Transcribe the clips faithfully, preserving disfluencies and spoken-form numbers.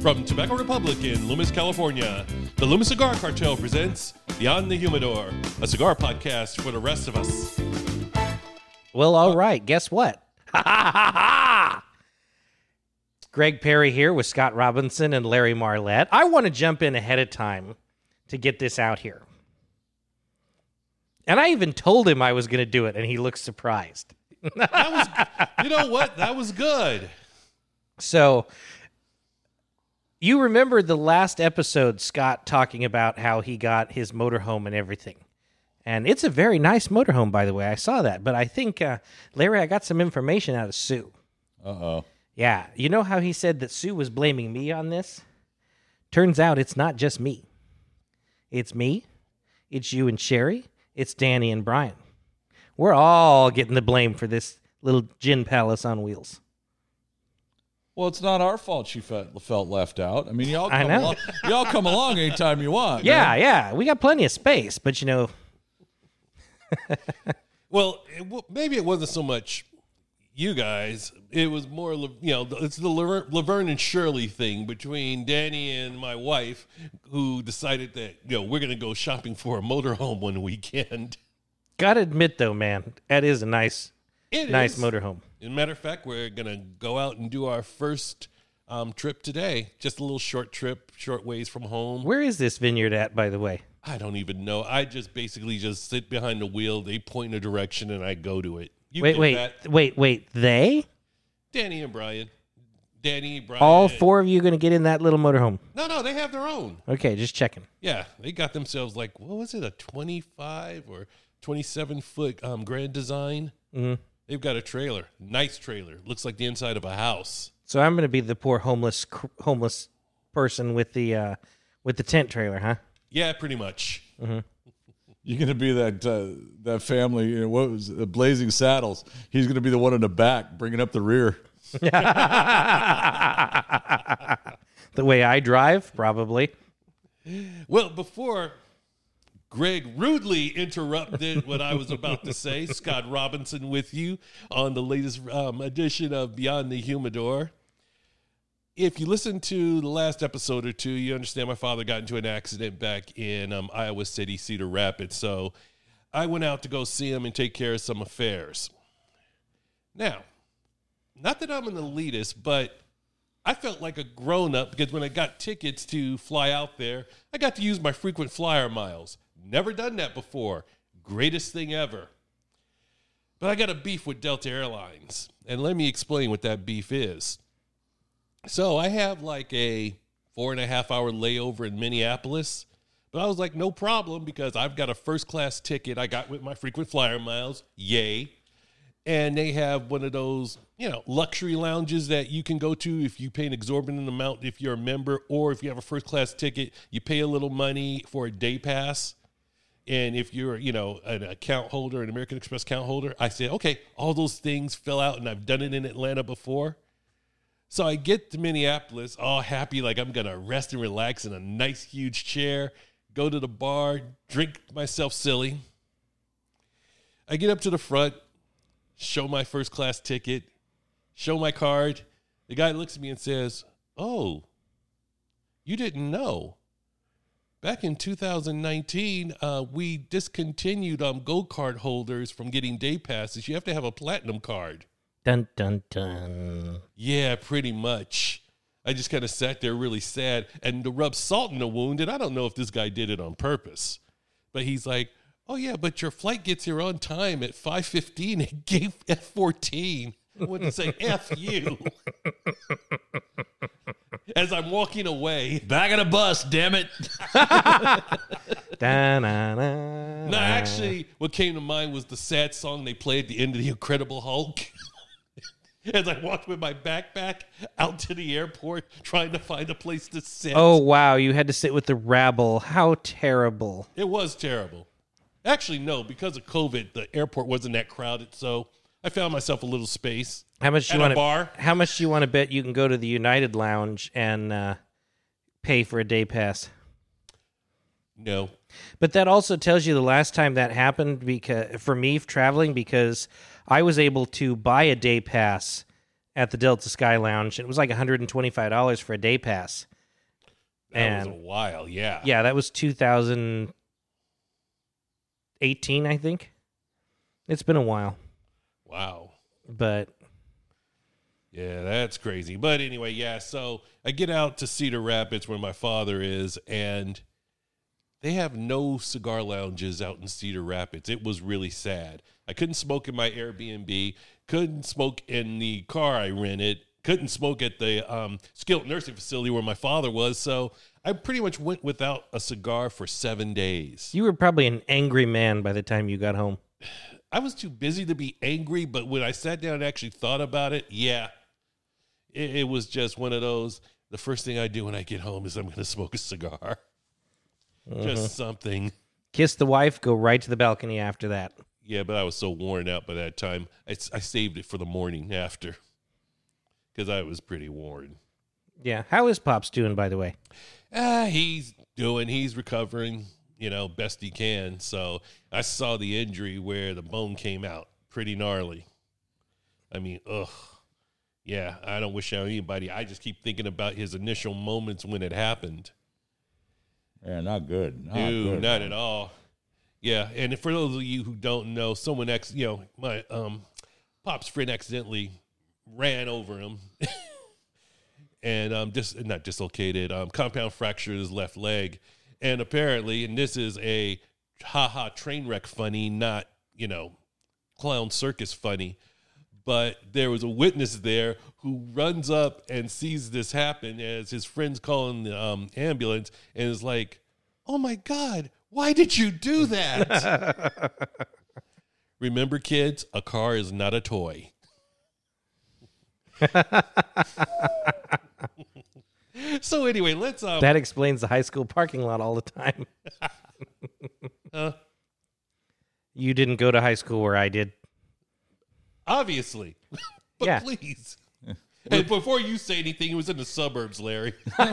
From Tobacco Republic in Loomis, California, the Loomis Cigar Cartel presents Beyond the Humidor, a cigar podcast for the rest of us. Well, all right. Guess what? Ha ha ha ha! Greg Perry here with Scott Robinson and Larry Marlette. I want to jump in ahead of time to get this out here. And I even told him I was going to do it, and he looked surprised. That was, you know what? That was good. So, you remember the last episode, Scott talking about how he got his motorhome and everything. And it's a very nice motorhome, by the way. I saw that. But I think, uh, Larry, I got some information out of Sue. Uh-oh. Yeah. You know how he said that Sue was blaming me on this? Turns out it's not just me. It's me. It's you and Sherry. It's Danny and Brian. We're all getting the blame for this little gin palace on wheels. Well, it's not our fault she felt, felt left out. I mean, y'all I come, know. along, y'all come along anytime you want. Yeah, man. yeah. We got plenty of space, but you know... Well, it, w- maybe it wasn't so much you guys. It was more, you know, it's the Laver- Laverne and Shirley thing between Danny and my wife, who decided that, you know, we're going to go shopping for a motorhome one weekend. Gotta admit, though, man, that is a nice, It nice is. motorhome. As a matter of fact, we're going to go out and do our first um, trip today. Just a little short trip, short ways from home. Where is this vineyard at, by the way? I don't even know. I just basically just sit behind the wheel. They point in a direction, and I go to it. You wait, get wait, that? wait, wait. They? Danny and Brian. Danny, Brian. All four of you going to get in that little motorhome? No, no, they have their own. Okay, just checking. Yeah, they got themselves like, what was it, a twenty-five or twenty-seven foot um, Grand Design? Mm-hmm. They've got a trailer, nice trailer. Looks like the inside of a house. So I'm going to be the poor homeless homeless person with the uh, with the tent trailer, huh? Yeah, pretty much. Mm-hmm. You're going to be that uh, that family, you know, what was it, Blazing Saddles. He's going to be the one in the back bringing up the rear. The way I drive, probably. Well, before Greg rudely interrupted what I was about to say, Scott Robinson with you on the latest um, edition of Beyond the Humidor. If you listen to the last episode or two, you understand my father got into an accident back in um, Iowa City, Cedar Rapids. So I went out to go see him and take care of some affairs. Now, not that I'm an elitist, but I felt like a grown-up because when I got tickets to fly out there, I got to use my frequent flyer miles. Never done that before. Greatest thing ever. But I got a beef with Delta Airlines, and let me explain what that beef is. So I have like a four and a half hour layover in Minneapolis, but I was like, no problem, because I've got a first-class ticket I got with my frequent flyer miles. Yay. And they have one of those, you know, luxury lounges that you can go to if you pay an exorbitant amount if you're a member, or if you have a first-class ticket, you pay a little money for a day pass. And if you're, you know, an account holder, an American Express account holder, I said, okay, all those things fill out, and I've done it in Atlanta before. So I get to Minneapolis, all happy, like I'm going to rest and relax in a nice, huge chair, go to the bar, drink myself silly. I get up to the front, show my first-class ticket, show my card. The guy looks at me and says, oh, you didn't know. Back in two thousand nineteen, uh, we discontinued um, Gold Card holders from getting day passes. You have to have a Platinum card. Dun, dun, dun. Yeah, pretty much. I just kind of sat there really sad and to rub salt in the wound, and I don't know if this guy did it on purpose. But he's like, oh, yeah, but your flight gets here on time at five fifteen at gate F fourteen. I wouldn't say F you. As I'm walking away. Back of the bus, damn it. Da-na-na-na. No, actually, what came to mind was the sad song they played at the end of The Incredible Hulk. As I walked with my backpack out to the airport trying to find a place to sit. Oh, wow. You had to sit with the rabble. How terrible. It was terrible. Actually, no, because of COVID, the airport wasn't that crowded, so I found myself a little space. How much do At you a want to bar. How much do you want to bet you can go to the United Lounge and uh, pay for a day pass? No. But that also tells you the last time that happened because for me traveling, because I was able to buy a day pass at the Delta Sky Lounge. It was like one hundred twenty-five dollars for a day pass. That and was a while, yeah. yeah, that was two thousand eighteen, I think. It's been a while, Wow. but Yeah, that's crazy. But anyway, yeah, so I get out to Cedar Rapids where my father is, and they have no cigar lounges out in Cedar Rapids. It was really sad. I couldn't smoke in my Airbnb, couldn't smoke in the car I rented, couldn't smoke at the um, skilled nursing facility where my father was, so I pretty much went without a cigar for seven days. you were probably an angry man by the time you got home. I was too busy to be angry, but when I sat down and actually thought about it, yeah, it, it was just one of those, the first thing I do when I get home is I'm going to smoke a cigar. Uh-huh. Just something. Kiss the wife, go right to the balcony after that. Yeah, but I was so worn out by that time. I, I saved it for the morning after because I was pretty worn. Yeah. How is Pops doing, by the way? Ah, he's doing, he's recovering, you know, best he can. So I saw the injury where the bone came out pretty gnarly. I mean, ugh. Yeah, I don't wish on anybody. I just keep thinking about his initial moments when it happened. Yeah, not good. Not Dude, good, not man. at all. Yeah, and for those of you who don't know, someone ex, you know, my um, Pop's friend accidentally ran over him, and um, dis- not dislocated, um, compound fractured his left leg, and apparently, and this is a ha-ha train wreck funny, not, you know, clown circus funny, but there was a witness there who runs up and sees this happen as his friend's calling the um, ambulance and is like, oh my God, why did you do that? Remember, kids, a car is not a toy. So anyway, let's... Um, That explains the high school parking lot all the time. uh, You didn't go to high school where I did. obviously. But Yeah. please. And before you say anything, it was in the suburbs, Larry.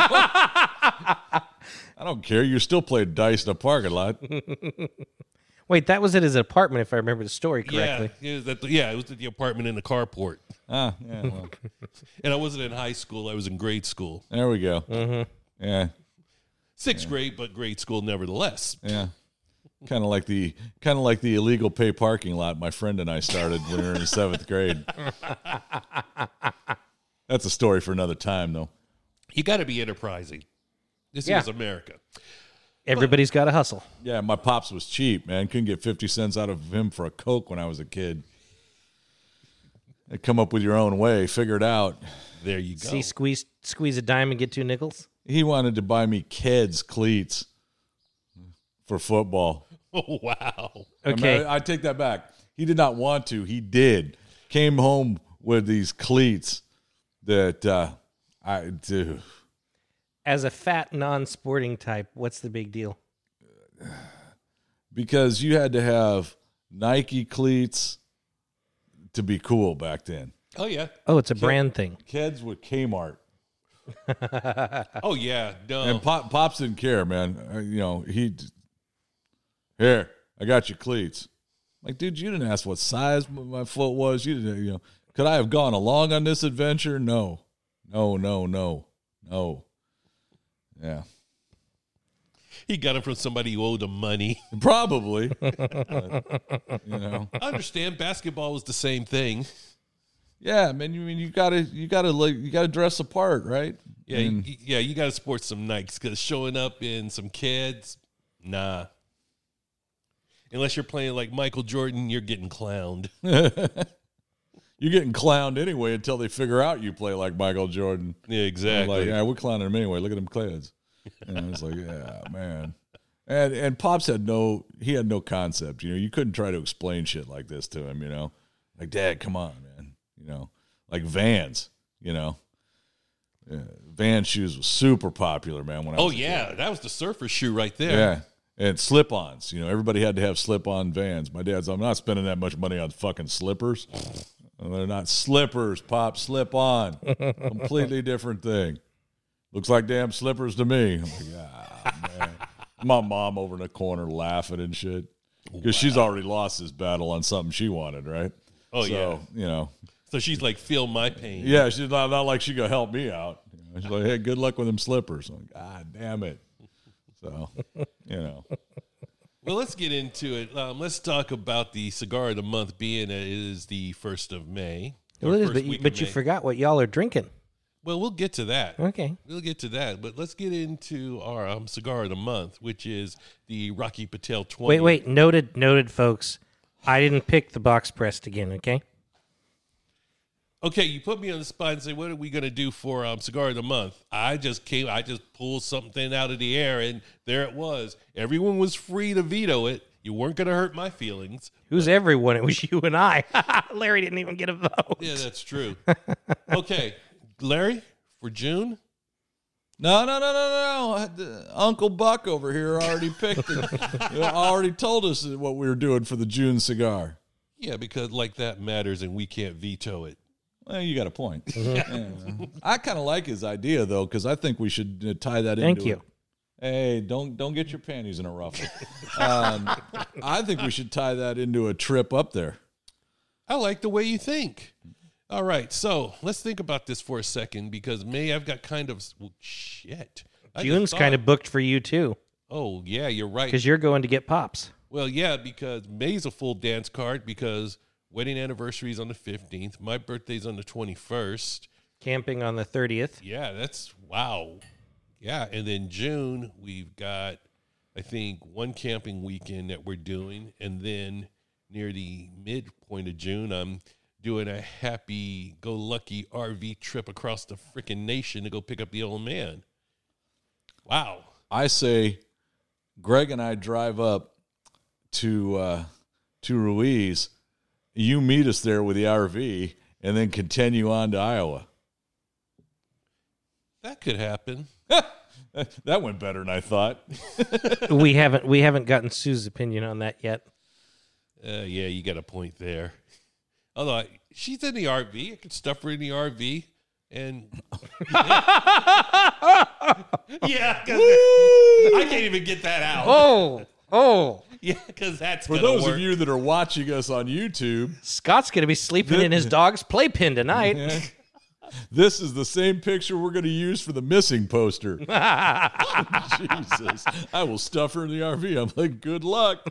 I don't care. You still played dice in a parking lot. Wait, that was at his apartment, if I remember the story correctly. Yeah, it was at the, yeah, it was at the apartment in the carport. Ah, yeah. Well, And I wasn't in high school. I was in grade school. there we go. Mm-hmm. Yeah, Sixth grade, but grade school nevertheless. yeah. Kind of like the kind of like the illegal pay parking lot my friend and I started when we were in seventh grade. That's a story for another time, though. You got to be enterprising. This Yeah. is America. Everybody's got to hustle. Yeah, my pops was cheap, man. Couldn't get fifty cents out of him for a Coke when I was a kid. They come up with your own way, figure it out. There you go. See, squeeze squeeze a dime and get two nickels. He wanted to buy me kids cleats for football. Oh, wow. Okay. I, mean, I, I take that back. He did not want to. He did. Came home with these cleats that uh, I do. As a fat, non-sporting type, what's the big deal? Because you had to have Nike cleats to be cool back then. Oh, yeah. Oh, it's a brand thing. Kids with Kmart. Oh, yeah. No. And Pop, Pops didn't care, man. Uh, you know, he, here, I got your cleats. Like, dude, you didn't ask what size my foot was. You didn't, you know, could I have gone along on this adventure? No, no, no, no, no. Yeah. He got it from somebody who owed him money. Probably. But, you know. I understand. Basketball was the same thing. Yeah, man. You mean you gotta you gotta like you gotta dress apart, right? Yeah, And- y- yeah. You got to sport some Nikes because showing up in some kids, nah. Unless you're playing like Michael Jordan, you're getting clowned. You're getting clowned anyway until they figure out you play like Michael Jordan. Yeah, I'm exactly. like, yeah, we're clowning him anyway. Look at them kids. And it's like, yeah, man. And and Pops had no he had no concept. You know, you couldn't try to explain shit like this to him. You know, like, Dad, come on, man. You know, like Vans. You know, yeah, Vans shoes was super popular, man. When I oh was a yeah, kid. that was the surfer shoe right there. Yeah. And slip-ons. You know, everybody had to have slip-on Vans. My dad's, I'm not spending that much money on fucking slippers. And they're not slippers, Pop. Slip-on. Completely different thing. Looks like damn slippers to me. I'm like, ah, man. My mom over in the corner laughing and shit. Because Wow. she's already lost this battle on something she wanted, right? Oh so, yeah. you know. So she's like, feel my pain. Yeah, she's not, not like she gonna help me out. You She's like, hey, good luck with them slippers. I'm like, God damn it. So, you know. Well, let's get into it. Um, let's talk about the cigar of the month, being it is the first of May. Well, it is, First but, you, week but of you May. forgot what y'all are drinking. Well, we'll get to that. Okay. We'll get to that. But let's get into our um, cigar of the month, which is the Rocky Patel twenty. Wait, wait. Noted, noted, folks. I didn't pick the box pressed again, okay? Okay, you put me on the spot and say, what are we going to do for um, cigar of the month? I just came, I just pulled something out of the air, and there it was. Everyone was free to veto it. You weren't going to hurt my feelings. Who's everyone? It was you and I. Larry didn't even get a vote. Yeah, that's true. Okay, Larry, for June? No, no, no, no, no. Uncle Buck over here already picked it. Already told us what we were doing for the June cigar. Yeah, because like that matters, and we can't veto it. Well, you got a point. Yeah. I kind of like his idea, though, because I think we should uh, tie that into Thank you. it. Hey, don't don't get your panties in a ruffle. um, I think we should tie that into a trip up there. I like the way you think. All right, so let's think about this for a second, because May, I've got kind of, well, shit. I just June's thought- kind of booked for you, too, Oh, yeah, you're right. because you're going to get pops. Well, yeah, because May's a full dance card, because wedding anniversary is on the fifteenth. My birthday's on the twenty-first. Camping on the thirtieth. Yeah, that's, wow. Yeah, and then June, we've got, I think, one camping weekend that we're doing. And then near the midpoint of June, I'm doing a happy-go-lucky R V trip across the freaking nation to go pick up the old man. Wow. I say Greg and I drive up to uh, to Ruiz. You meet us there with the R V and then continue on to Iowa. That could happen. That went better than I thought. we haven't we haven't gotten Sue's opinion on that yet. Uh, yeah, you got a point there. Although I, she's in the R V, I could stuff her in the R V, and yeah, because I can't even get that out. Oh, oh. Yeah, because that's For gonna those work. of you that are watching us on YouTube, Scott's going to be sleeping in his dog's playpen tonight. this is the same picture we're going to use for the missing poster. Jesus. I will stuff her in the R V. I'm like, good luck.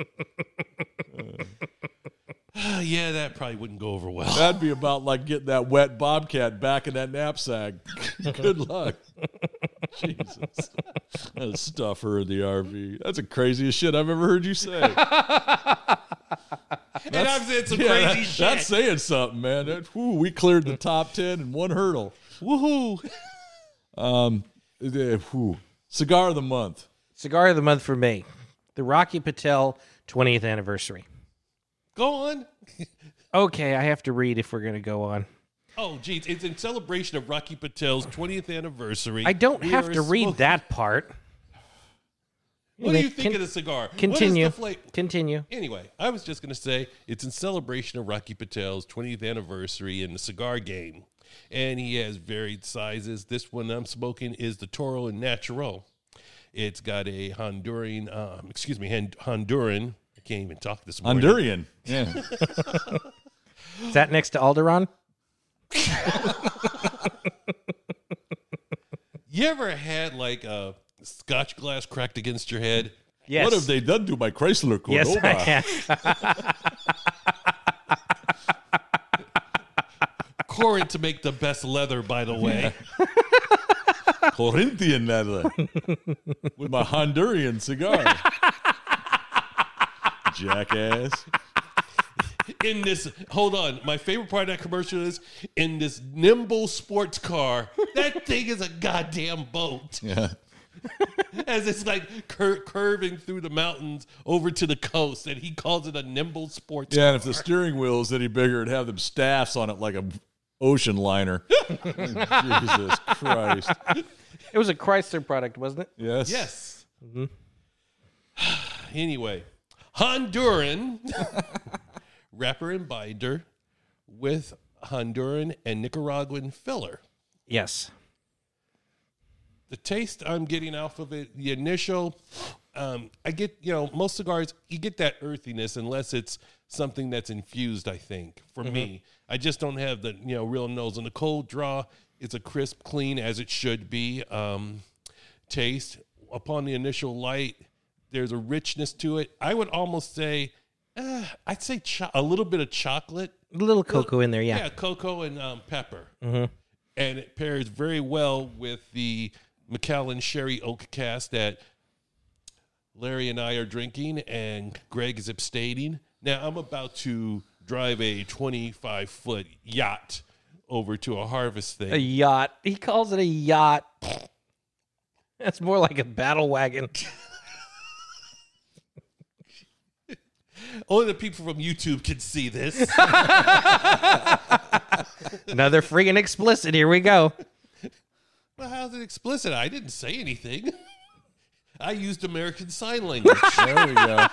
Uh, yeah, that probably wouldn't go over well. That'd be about like getting that wet bobcat back in that knapsack. Good luck. Jesus. I'll stuff her in the R V. That's the craziest shit I've ever heard you say. And I've said some Yeah, crazy that- shit. That's saying something, man. That, whew, we cleared the top ten in one hurdle. Woohoo! Um, eh, whew. Cigar of the month. Cigar of the month for May. The Rocky Patel twentieth anniversary. Go on. Okay, I have to read if we're going to go on. Oh, geez. It's in celebration of Rocky Patel's twentieth anniversary. I don't We have are to read smoking- that part. What do you Con- think of the cigar? Continue. What is the flavor? Continue. Anyway, I was just going to say it's in celebration of Rocky Patel's twentieth anniversary in the cigar game. And he has varied sizes. This one I'm smoking is the Toro and Natural. It's got a Honduran, um, excuse me, Hon- Honduran. I can't even talk this morning. Honduran. Yeah. Is that next to Alderon? You ever had like a scotch glass cracked against your head? Yes. What have they done to my Chrysler Cordoba? Yes, I have. Corinth to make the best leather, by the way. Corinthian leather. With my Honduran cigar. Jackass. In this, hold on. My favorite part of that commercial is in this nimble sports car. That thing is a goddamn boat. Yeah. As it's like cur- curving through the mountains over to the coast, and he calls it a nimble sports Yeah, car. and if the steering wheel is any bigger, it'd have them staffs on it like a ocean liner. Jesus Christ. It was a Chrysler product, wasn't it? Yes. Yes. Anyway, Honduran wrapper and binder with Honduran and Nicaraguan filler. Yes. The taste I'm getting off of it, the initial, um, I get, you know, most cigars, you get that earthiness unless it's something that's infused, I think, for me. I just don't have the, you know, real nose. On the cold draw, It's a crisp, clean, as it should be, um, taste. Upon the initial light, there's a richness to it. I would almost say, uh, I'd say cho- a little bit of chocolate. A little cocoa in there, yeah. Yeah, cocoa and um, pepper. Mm-hmm. And it pairs very well with the Macallan Sherry Oak Cast that Larry and I are drinking, and Greg is abstaining. Now, I'm about to drive a twenty-five foot yacht over to a harvest thing. A yacht. He calls it a yacht. That's more like a battle wagon. Only the people from YouTube can see this. Another friggin' explicit. Here we go. Well, how's it explicit? I didn't say anything. I used American Sign Language. There we go.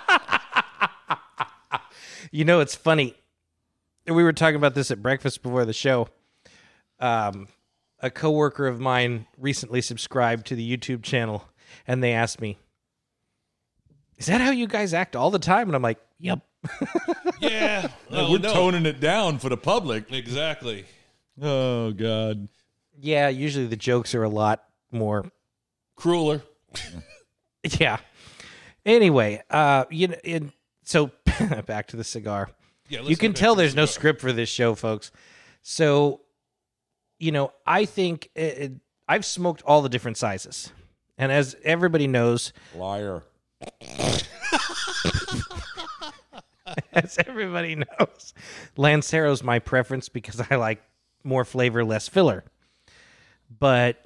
You know, it's funny. We were talking about this at breakfast before the show. Um, a coworker of mine recently subscribed to the YouTube channel, and they asked me, "Is that how you guys act all the time?" And I'm like, "Yep." Yeah. No, Oh, we're no. toning it down for the public. Exactly. Oh, God. Yeah, usually the jokes are a lot more. Crueler. Yeah. Anyway, uh, you know, in, so back to the cigar. Yeah, let's You go can back tell to the there's no cigar. script for this show, folks. So, you know, I think it, it, I've smoked all the different sizes. And as everybody knows, Liar. as everybody knows, Lancero's my preference because I like more flavor, less filler. But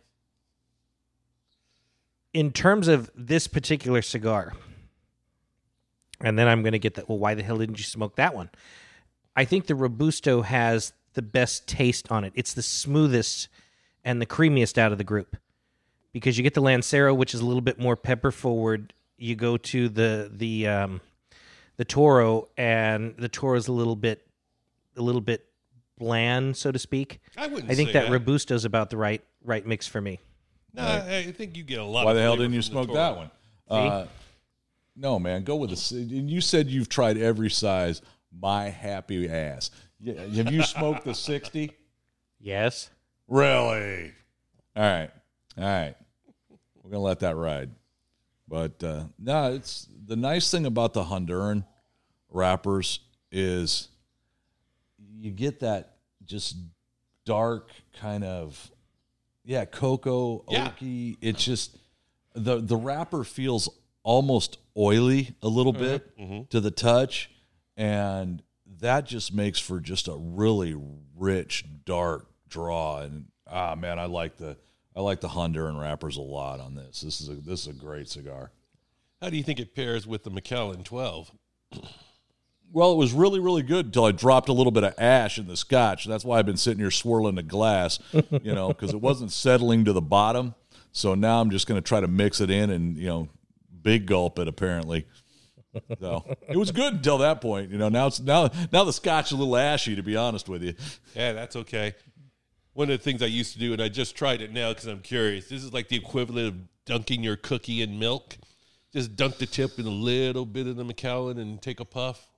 in terms of this particular cigar, and then I'm going to get that, well, why the hell didn't you smoke that one? I think the Robusto has the best taste on it. It's the smoothest and the creamiest out of the group. Because you get the Lancero, which is a little bit more pepper forward. You go to the the um, the Toro, and the Toro is a little bit a little bit bland, so to speak. I wouldn't I think say that, that. Robusto is about the right right mix for me. No, I I think you get a lot Why of the hell flavor didn't you from the smoke Toro. that one? Uh, no, man. Go with the. You said you've tried every size. My happy ass. Yeah, have you smoked the sixty? Yes. Really? All right. All right. We're going to let that ride. But, uh, no, it's the nice thing about the Honduran wrappers is you get that just dark kind of, yeah, cocoa, Yeah. oaky. It's just, the, the wrapper feels almost oily a little bit to the touch. And that just makes for just a really rich, dark draw. And, ah, man, I like the... I like the Honduran wrappers a lot on this. This is a this is a great cigar. How do you think it pairs with the Macallan twelve? Well, it was really, really good until I dropped a little bit of ash in the scotch. That's why I've been sitting here swirling the glass, you know, because it wasn't settling to the bottom. So now I'm just going to try to mix it in and, you know, big gulp it apparently. So it was good until that point. You know, now it's now now the scotch is a little ashy, to be honest with you. Yeah, that's okay. One of the things I used to do, and I just tried it now because I'm curious. This is like the equivalent of dunking your cookie in milk. Just dunk the tip in a little bit of the Macallan and take a puff.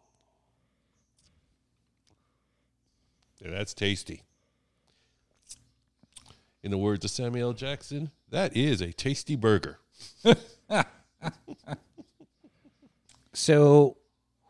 Yeah, that's tasty. In the words of Samuel L. Jackson, that is a tasty burger. So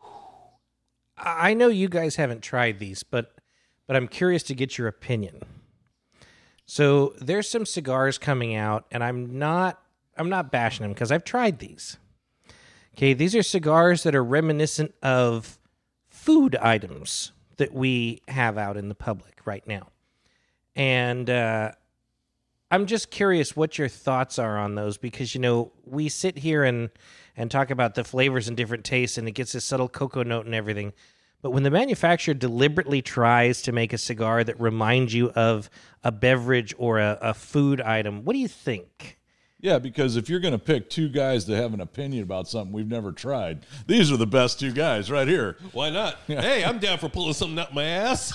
I know you guys haven't tried these, but but I'm curious to get your opinion. So there's some cigars coming out, and I'm not I'm not bashing them because I've tried these. Okay, these are cigars that are reminiscent of food items that we have out in the public right now. And uh, I'm just curious what your thoughts are on those because, you know, we sit here and, and talk about the flavors and different tastes, and it gets a subtle cocoa note and everything. But when the manufacturer deliberately tries to make a cigar that reminds you of a beverage or a, a food item, what do you think? Yeah, because if you're going to pick two guys to have an opinion about something we've never tried, these are the best two guys right here. Why not? Hey, I'm down for pulling something out my ass.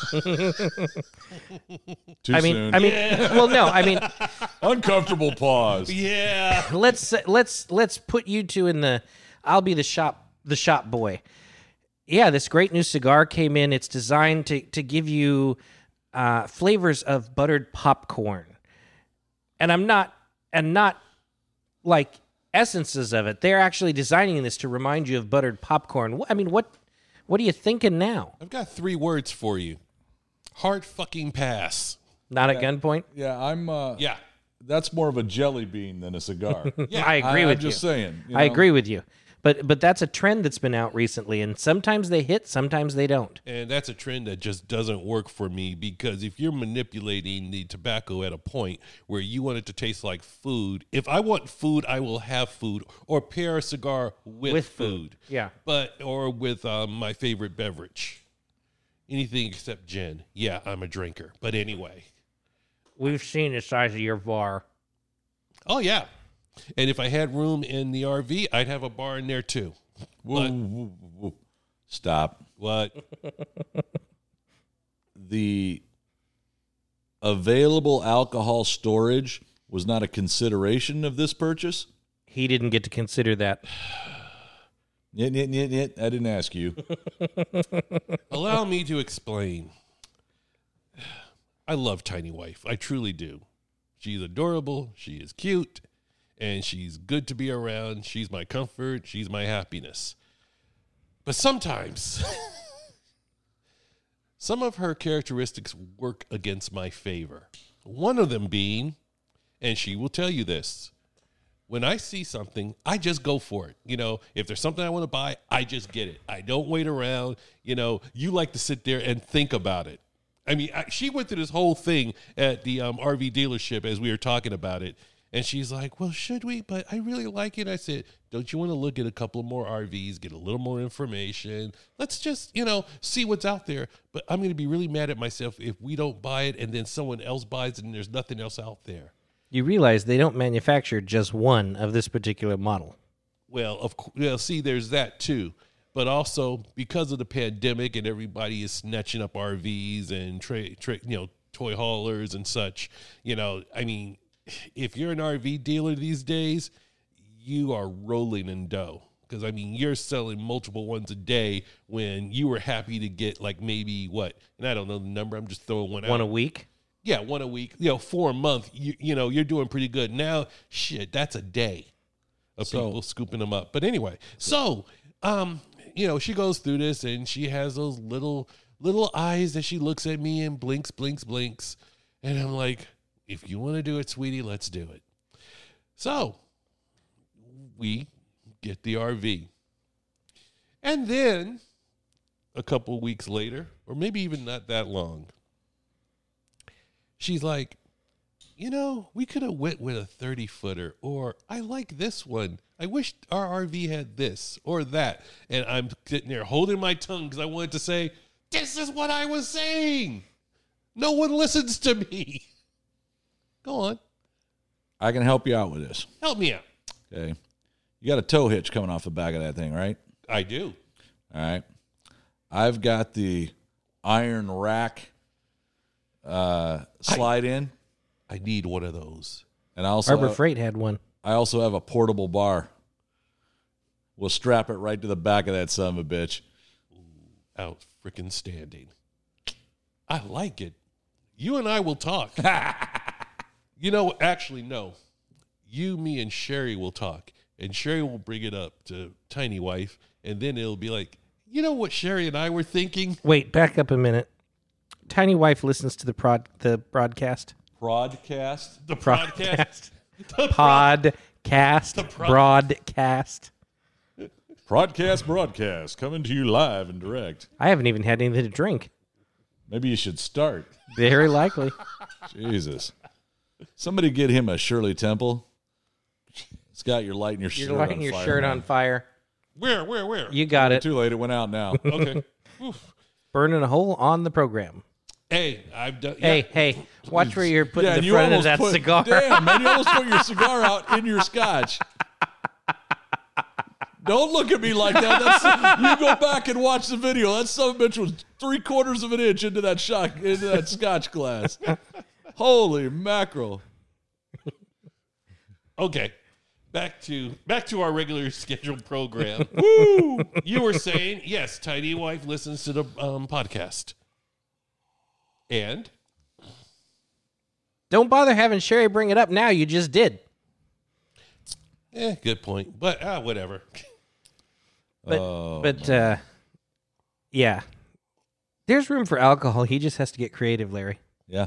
Too I mean, soon. I mean, well, no, I mean, Uncomfortable pause. Yeah. let's let's let's put you two in the. I'll be the shop the shop boy. Yeah, this great new cigar came in. It's designed to to give you uh, flavors of buttered popcorn, and I'm not, and not like essences of it. They're actually designing this to remind you of buttered popcorn. I mean, what, what are you thinking now? I've got three words for you. Hard fucking pass. Not at gunpoint? Yeah, I'm. Uh, Yeah. That's more of a jelly bean than a cigar. Yeah. I agree I, with I'm you. just saying. you I know? agree with you. But but that's a trend that's been out recently, and sometimes they hit, sometimes they don't. And that's a trend that just doesn't work for me, because if you're manipulating the tobacco at a point where you want it to taste like food, if I want food, I will have food, or pair a cigar with, With food. food, yeah. But or with um, my favorite beverage. Anything except gin. Yeah, I'm a drinker. But anyway. We've seen the size of your bar. Oh, yeah. And if I had room in the R V, I'd have a bar in there too. Whoa, But- whoa, whoa, whoa. Stop. What? The available alcohol storage was not a consideration of this purchase? He didn't get to consider that. Yet, yet, yet, yet. I didn't ask you. Allow me to explain. I love Tiny Wife. I truly do. She's adorable. She is cute. And she's good to be around. She's my comfort. She's my happiness. But sometimes, some of her characteristics work against my favor. One of them being, and she will tell you this, when I see something, I just go for it. You know, if there's something I want to buy, I just get it. I don't wait around. You know, you like to sit there and think about it. I mean, I, she went through this whole thing at the um, R V dealership as we were talking about it. And she's like, well, should we? But I really like it. I said, don't you want to look at a couple of more R Vs, get a little more information? Let's just, you know, see what's out there. But I'm going to be really mad at myself if we don't buy it and then someone else buys it and there's nothing else out there. You realize they don't manufacture just one of this particular model. Well, of course, well, see, there's that too. But also, because of the pandemic and everybody is snatching up R Vs and, tra- tra- you know, toy haulers and such, you know, I mean, if you're an R V dealer these days, you are rolling in dough. Because, I mean, you're selling multiple ones a day when you were happy to get, like, maybe what? And I don't know the number. I'm just throwing one out. One a week? Yeah, one a week. You know, four a month. You, you know, you're doing pretty good. Now, shit, that's a day of So- people scooping them up. But anyway, so, um, you know, she goes through this and she has those little, little eyes that she looks at me and blinks, blinks, blinks. And I'm like, if you want to do it, sweetie, let's do it. So we get the R V. And then a couple weeks later, or maybe even not that long, she's like, you know, we could have went with a thirty footer, or I like this one. I wish our R V had this or that. And I'm sitting there holding my tongue because I wanted to say, this is what I was saying. No one listens to me. Go on. I can help you out with this. Help me out. Okay. You got a tow hitch coming off the back of that thing, right? I do. All right. I've got the iron rack uh, slide in, I need one of those. and I also Harbor have, Freight had one. I also have a portable bar. We'll strap it right to the back of that son of a bitch. Out freaking standing. I like it. You and I will talk. You know, actually, no. You, me, and Sherry will talk. And Sherry will bring it up to Tiny Wife. And then it'll be like, you know what Sherry and I were thinking? Wait, back up a minute. Tiny Wife listens to the prod the broadcast. Broadcast. The podcast. The Podcast. The prod- broadcast. Broadcast, broadcast, coming to you live and direct. I haven't even had anything to drink. Maybe you should start. Very likely. Jesus. Somebody get him a Shirley Temple. It's got your light and your shirt You're lighting on your fire, shirt man. on fire. Where, where, where? You got it. Too late. It went out now. Okay. Oof. Burning a hole on the program. Hey, I've done. Hey, yeah. hey, watch where you're putting and the you front of almost that put, cigar. Damn, man, you almost put your cigar out in your scotch. Don't look at me like that. That's, you go back and watch the video. That son of a bitch was three quarters of an inch into that shot, into that scotch glass. Holy mackerel! Okay. Back to back to our regular scheduled program. Woo! You were saying, yes, Tiny Wife listens to the um, podcast. And Don't bother having Sherry bring it up now. You just did. Eh, good point. But ah, whatever. But, Oh, but uh, yeah. There's room for alcohol. He just has to get creative, Larry. Yeah.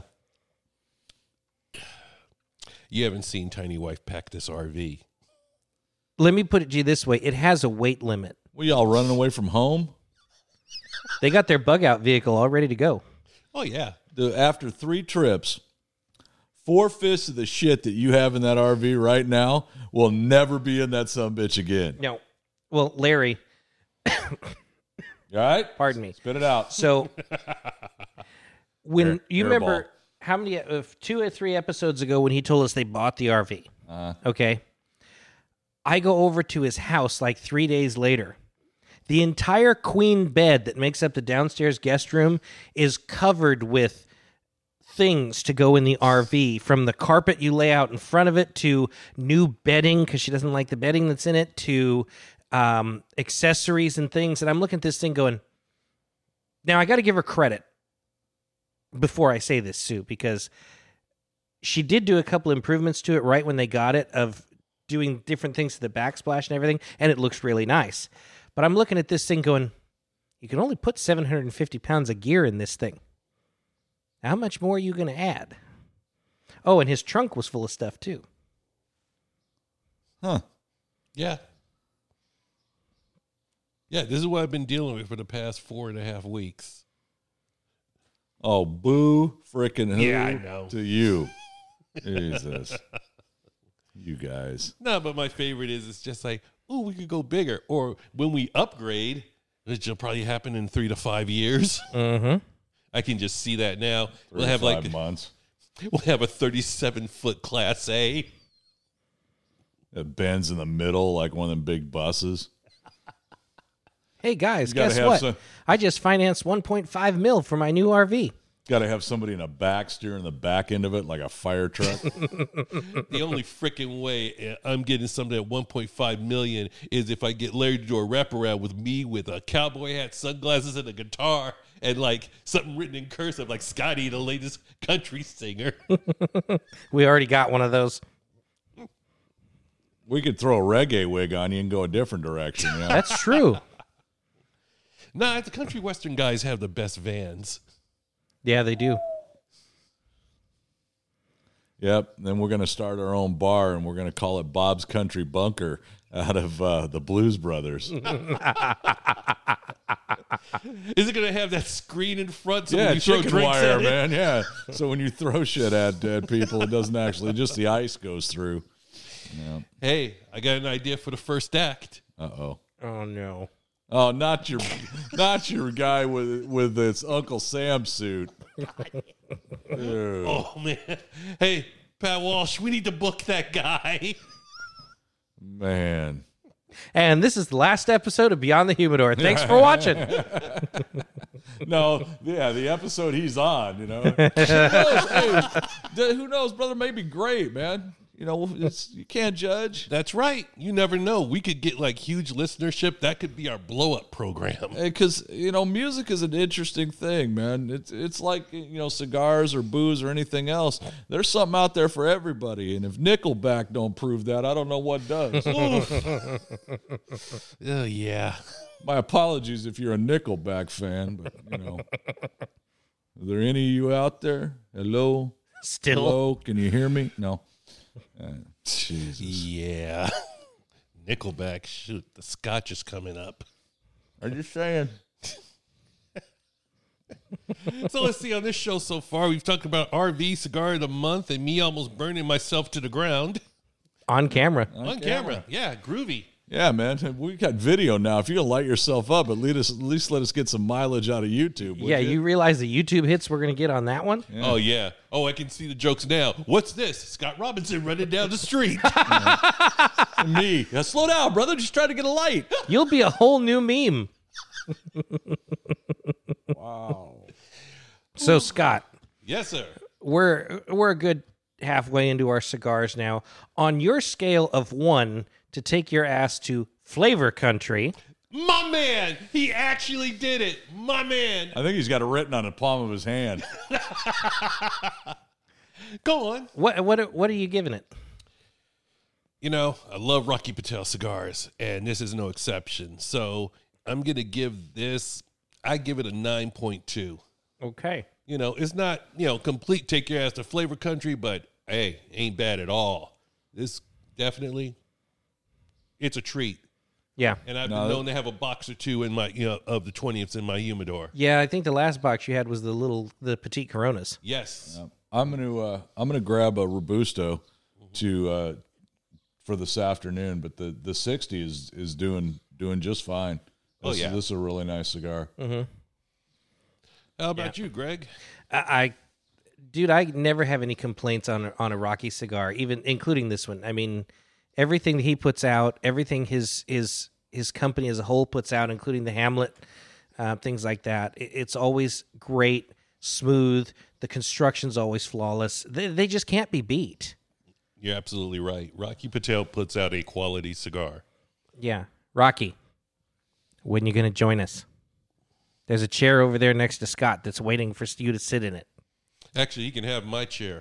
You haven't seen Tiny Wife pack this R V. Let me put it to you this way. It has a weight limit. We all running away from home? They got their bug out vehicle all ready to go. Oh, yeah. Dude, after three trips, four-fifths of the shit that you have in that R V right now will never be in that sumbitch again. No. Well, Larry, You all right? pardon me. Spit it out. So when Air- you airball. remember how many, uh, two or three episodes ago when he told us they bought the R V, Uh, okay? I go over to his house like three days later. The entire queen bed that makes up the downstairs guest room is covered with things to go in the R V, from the carpet you lay out in front of it to new bedding because she doesn't like the bedding that's in it, to um, accessories and things. And I'm looking at this thing going, now I got to give her credit before I say this, Sue, because she did do a couple improvements to it right when they got it, of doing different things to the backsplash and everything, and it looks really nice. But I'm looking at this thing going, you can only put seven hundred fifty pounds of gear in this thing. How much more are you going to add? Oh, and his trunk was full of stuff, too. huh. Yeah. Yeah, this is what I've been dealing with for the past four and a half weeks. Oh, boo frickin' who Yeah, I know. to you. Jesus. You guys. No, but my favorite is it's just like, oh, we could go bigger. Or when we upgrade, which will probably happen in three to five years. Mm-hmm. I can just see that now. Three We'll to have five like months. we'll have a thirty-seven foot Class A. It bends in the middle like one of them big buses. Hey, guys, You gotta guess have what? some- I just financed one point five mil for my new R V. Got to have somebody in the back steering the back end of it like a fire truck. The only freaking way I'm getting something at one point five million is if I get Larry to do a wraparound with me with a cowboy hat, sunglasses, and a guitar, and like something written in cursive, like Scotty, the latest country singer. We already got one of those. We could throw a reggae wig on you and go a different direction. You know? That's true. Nah, the country western guys have the best vans. Yeah, they do. Yep. Then we're going to start our own bar, and we're going to call it Bob's Country Bunker out of uh, the Blues Brothers. Is it going to have that screen in front so Yeah, when you throw chicken drinks wire, at it? man. Yeah. So when you throw shit at dead people, it doesn't actually, just the ice goes through. Yeah. Hey, I got an idea for the first act. Uh-oh. Oh, no. Oh, not your, not your guy with with this Uncle Sam suit. Ew. Oh, man. Hey, Pat Walsh, we need to book that guy. Man. And this is the last episode of Beyond the Humidor. Thanks for watching. No, yeah, the episode he's on, you know. Who knows, hey, th- who knows, brother? May be great, man. You know, it's, you can't judge. That's right. You never know. We could get like huge listenership. That could be our blow up program. Because, you know, music is an interesting thing, man. It's it's like, you know, cigars or booze or anything else. There's something out there for everybody. And if Nickelback don't prove that, I don't know what does. Oh, yeah. My apologies if you're a Nickelback fan, but, you know. Are there any of you out there? Hello? Still. Hello? Can you hear me? No. Uh, Jesus. Yeah. Nickelback. Shoot, the scotch is coming up. I'm just saying. So let's see, on this show so far, we've talked about R V, cigar of the month, and me almost burning myself to the ground. On camera. On, camera. camera. Yeah, groovy. Yeah, man. We got video now. If you can light yourself up, at least, at least let us get some mileage out of YouTube. would Yeah, you realize the YouTube hits we're going to get on that one? Oh, yeah. Oh, I can see the jokes now. What's this? Scott Robinson running down the street. Me. Yeah, slow down, brother. Just try to get a light. You'll be a whole new meme. Wow. So, Scott, Yes, sir. we're we're a good halfway into our cigars now. On your scale of one to take your ass to flavor country, My man. He actually did it. My man. I think he's got it written on the palm of his hand. Go on. What what are, what are you giving it? You know, I love Rocky Patel cigars, and this is no exception. So I'm going to give this, I give it a nine point two. Okay. You know, it's not, you know, complete take your ass to flavor country, but hey, ain't bad at all. This definitely, it's a treat. Yeah. And I've No, been known to have a box or two in my, you know, of the twentieths in my humidor. Yeah, I think the last box you had was the little, the petite Coronas. Yes. Yeah. I'm gonna uh, I'm gonna grab a Robusto to uh, for this afternoon, but the, the sixty is is doing doing just fine. Oh, This, yeah. this is a really nice cigar. Mm-hmm. How about you, Greg? I, I, dude, I never have any complaints on a, on a Rocky cigar, even including this one. I mean, everything that he puts out, everything his his his company as a whole puts out, including the Hamlet, uh, things like that. It, it's always great, smooth. The construction's always flawless. They, they just can't be beat. You're absolutely right. Rocky Patel puts out a quality cigar. Yeah, Rocky, when you going to join us? There's a chair over there next to Scott that's waiting for you to sit in it. Actually, you can have my chair.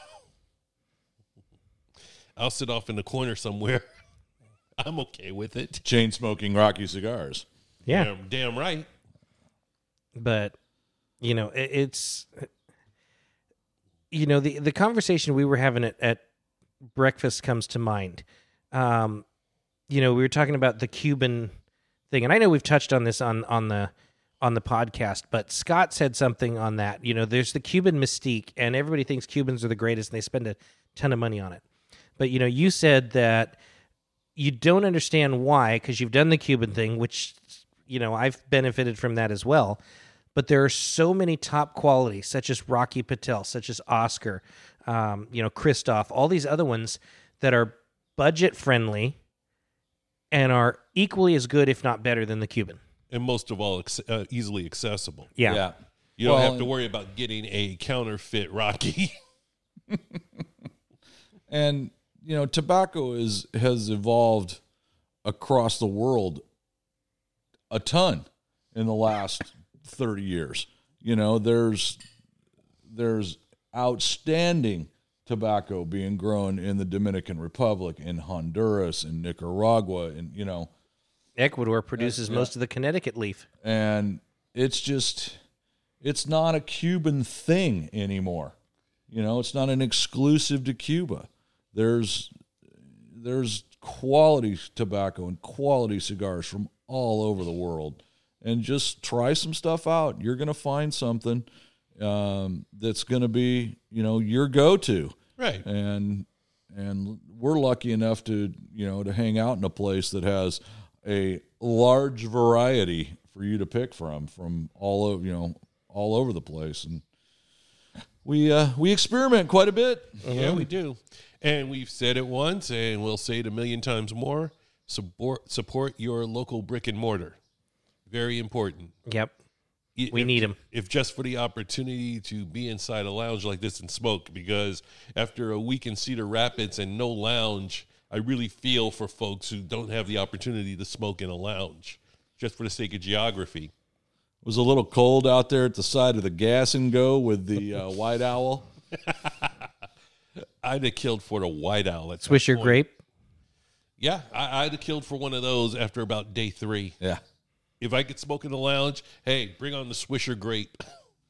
I'll sit off in the corner somewhere. I'm okay with it. Chain smoking Rocky cigars. Yeah, Damn, damn right. but you know, it, it's you know the the conversation we were having at, at breakfast comes to mind. Um, you know, we were talking about the Cuban thing, and I know we've touched on this on on the on the podcast, but Scott said something on that. You know, there's the Cuban mystique, and everybody thinks Cubans are the greatest, and they spend a ton of money on it. But you know, you said that you don't understand why, because you've done the Cuban thing, which, you know, I've benefited from that as well. But there are so many top quality, such as Rocky Patel, such as Oscar, um, you know, Christoph, all these other ones that are budget friendly and are equally as good, if not better, than the Cuban. And most of all, ex- uh, easily accessible. Yeah. You don't Well, have to worry about getting a counterfeit Rocky. And you know, tobacco is has evolved across the world a ton in the last thirty years. You know, there's there's outstanding tobacco being grown in the Dominican Republic, in Honduras, in Nicaragua, and you know, Ecuador produces Yeah. most of the Connecticut leaf. and it's just it's not a Cuban thing anymore. You know, it's not an exclusive to Cuba. There's there's quality tobacco and quality cigars from all over the world, and just try some stuff out. You're going to find something um, that's going to be, you know, your go-to. Right. And and we're lucky enough to, you know, to hang out in a place that has a large variety for you to pick from from all over, you know, all over the place. And we uh, we experiment quite a bit. Yeah, we do. And we've said it once, and we'll say it a million times more. Support, support your local brick and mortar. Very important. Yep. I- We if- need 'em. If just for the opportunity to be inside a lounge like this and smoke, because after a week in Cedar Rapids and no lounge, I really feel for folks who don't have the opportunity to smoke in a lounge, just for the sake of geography. It was a little cold out there at the side of the Gas and Go with the uh, White Owl. I'd have killed for the White Owl. At that Swisher point. grape. Yeah, I, I'd have killed for one of those after about day three. Yeah. If I could smoke in the lounge, hey, bring on the Swisher grape.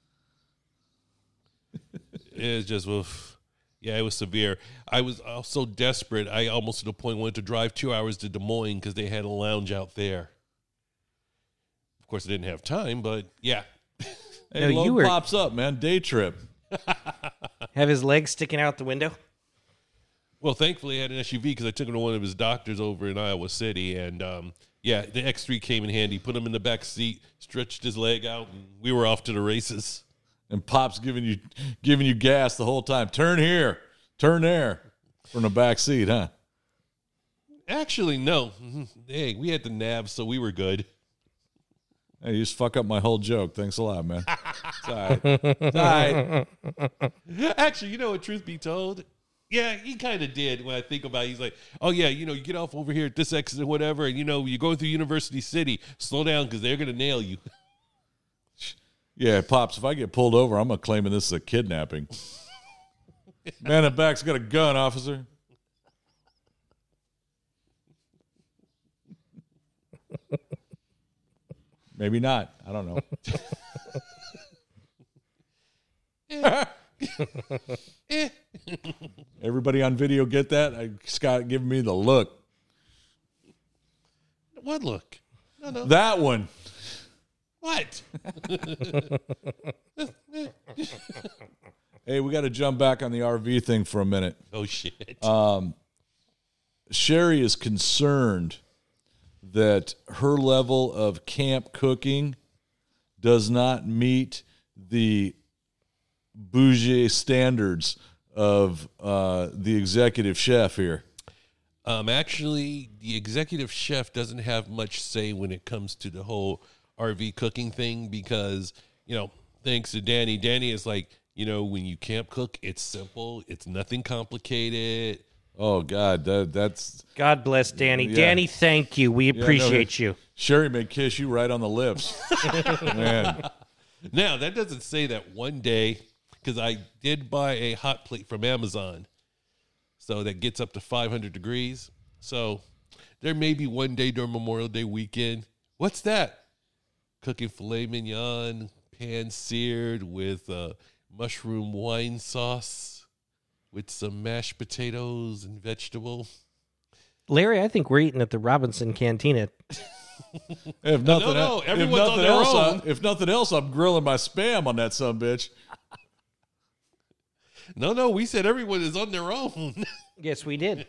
It's just, oof. Yeah, it was severe. I was so desperate, I almost to the point wanted to drive two hours to Des Moines because they had a lounge out there. Of course, I didn't have time, but yeah. Hey, No, load you were- pops up, man. Day trip. Have his legs sticking out the window. Well, thankfully, I had an S U V because I took him to one of his doctors over in Iowa City. And, um, yeah, the X three came in handy. Put him in the back seat, stretched his leg out, and we were off to the races. And Pop's giving you giving you gas the whole time. Turn here, turn there, from the back seat, huh? Actually, no. Hey, we had the nav, so we were good. Hey, you just fuck up my whole joke. Thanks a lot, man. It's all right. It's all right. Actually, you know what, truth be told? Yeah, he kind of did when I think about it. He's like, oh, yeah, you know, you get off over here at this exit or whatever, and, you know, you're going through University City. Slow down because they're going to nail you. Yeah, Pops, if I get pulled over, I'm going to claim this as a kidnapping. Man in the back's got a gun, officer. Maybe not. I don't know. Everybody on video get that? I, Scott giving me the look. What look? No, no. That one. What? Hey, we got to jump back on the R V thing for a minute. Oh, shit. Um, Sherry is concerned that her level of camp cooking does not meet the bougie standards of uh, the executive chef here. Um, actually, the executive chef doesn't have much say when it comes to the whole R V cooking thing because, you know, thanks to Danny, Danny is like, you know, when you camp cook, it's simple. It's nothing complicated. Oh, God, that, that's... God bless Danny. Yeah. Danny, thank you. We Yeah, appreciate no, you. Sherry may kiss you right on the lips. Man. Now, that doesn't say that one day, because I did buy a hot plate from Amazon, so that gets up to five hundred degrees. So there may be one day during Memorial Day weekend. What's that? Cooking filet mignon, pan-seared with uh, mushroom wine sauce with some mashed potatoes and vegetable. Larry, I think we're eating at the Robinson Cantina. If nothing, no, no, if everyone's nothing on their else, I, own. if nothing else, I'm grilling my spam on that sumbitch. No, no, we said everyone is on their own. Yes, we did.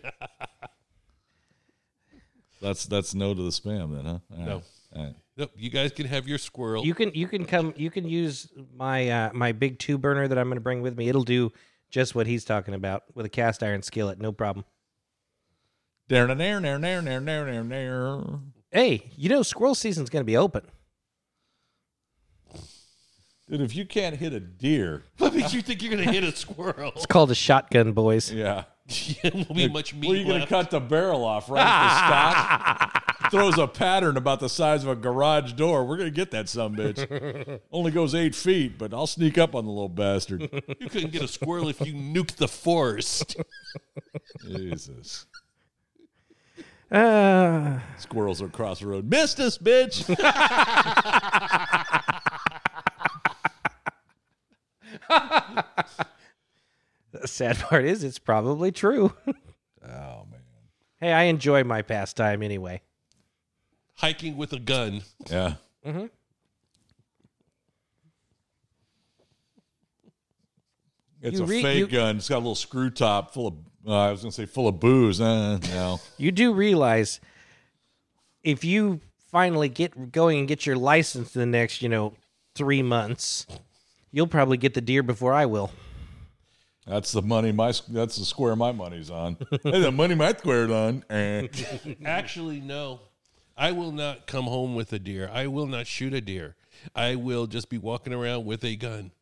That's that's no to the spam then, huh? All right. No. All right. Nope, you guys can have your squirrel. You can you can come you can use my uh, my big two burner that I'm going to bring with me. It'll do just what he's talking about with a cast iron skillet, no problem. There, there, there, there, there, there, there, there. Hey, you know squirrel season's going to be open. Dude, if you can't hit a deer, What makes you think you're going to hit a squirrel? It's called a shotgun, boys. yeah. There will be much meat Where are you going to left. cut the barrel off? Right at the stock? Throws a pattern about the size of a garage door. We're going to get that sumbitch. Only goes eight feet, but I'll sneak up on the little bastard. You couldn't get a squirrel if you nuked the forest. Jesus. Uh, Squirrels are across the road. Missed us, bitch. the sad part is it's probably true. Oh, man. Hey, I enjoy my pastime anyway. Hiking with a gun. Yeah. Mm-hmm. It's You a re- fake you- gun. It's got a little screw top full of, uh, I was going to say full of booze. Uh, no. You do realize if you finally get going and get your license in the next, you know, three months, you'll probably get the deer before I will. That's the money. My That's the square my money's on. Hey, the money my square's on. Eh. Actually, no. I will not come home with a deer. I will not shoot a deer. I will just be walking around with a gun.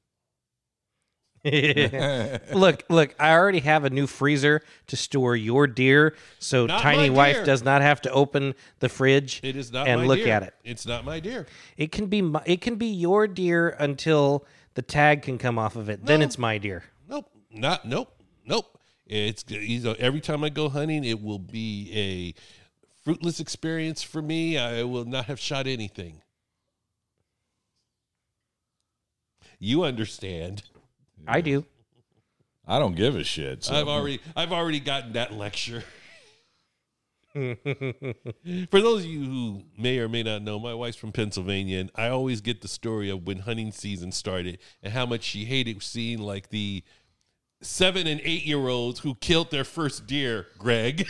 look, look, I already have a new freezer to store your deer, so Not Tiny my Wife deer. does not have to open the fridge It is not and my look deer. at it. It's not my deer. It can be my, it can be your deer until the tag can come off of it. Then No. it's my deer. Nope. Not nope. Nope. It's you know, every time I go hunting, it will be a fruitless experience for me. I will not have shot anything. You understand. I do. I don't give a shit. So. I've already I've already gotten that lecture. For those of you who may or may not know, my wife's from Pennsylvania, and I always get the story of when hunting season started and how much she hated seeing like the seven and eight year olds who killed their first deer, Greg,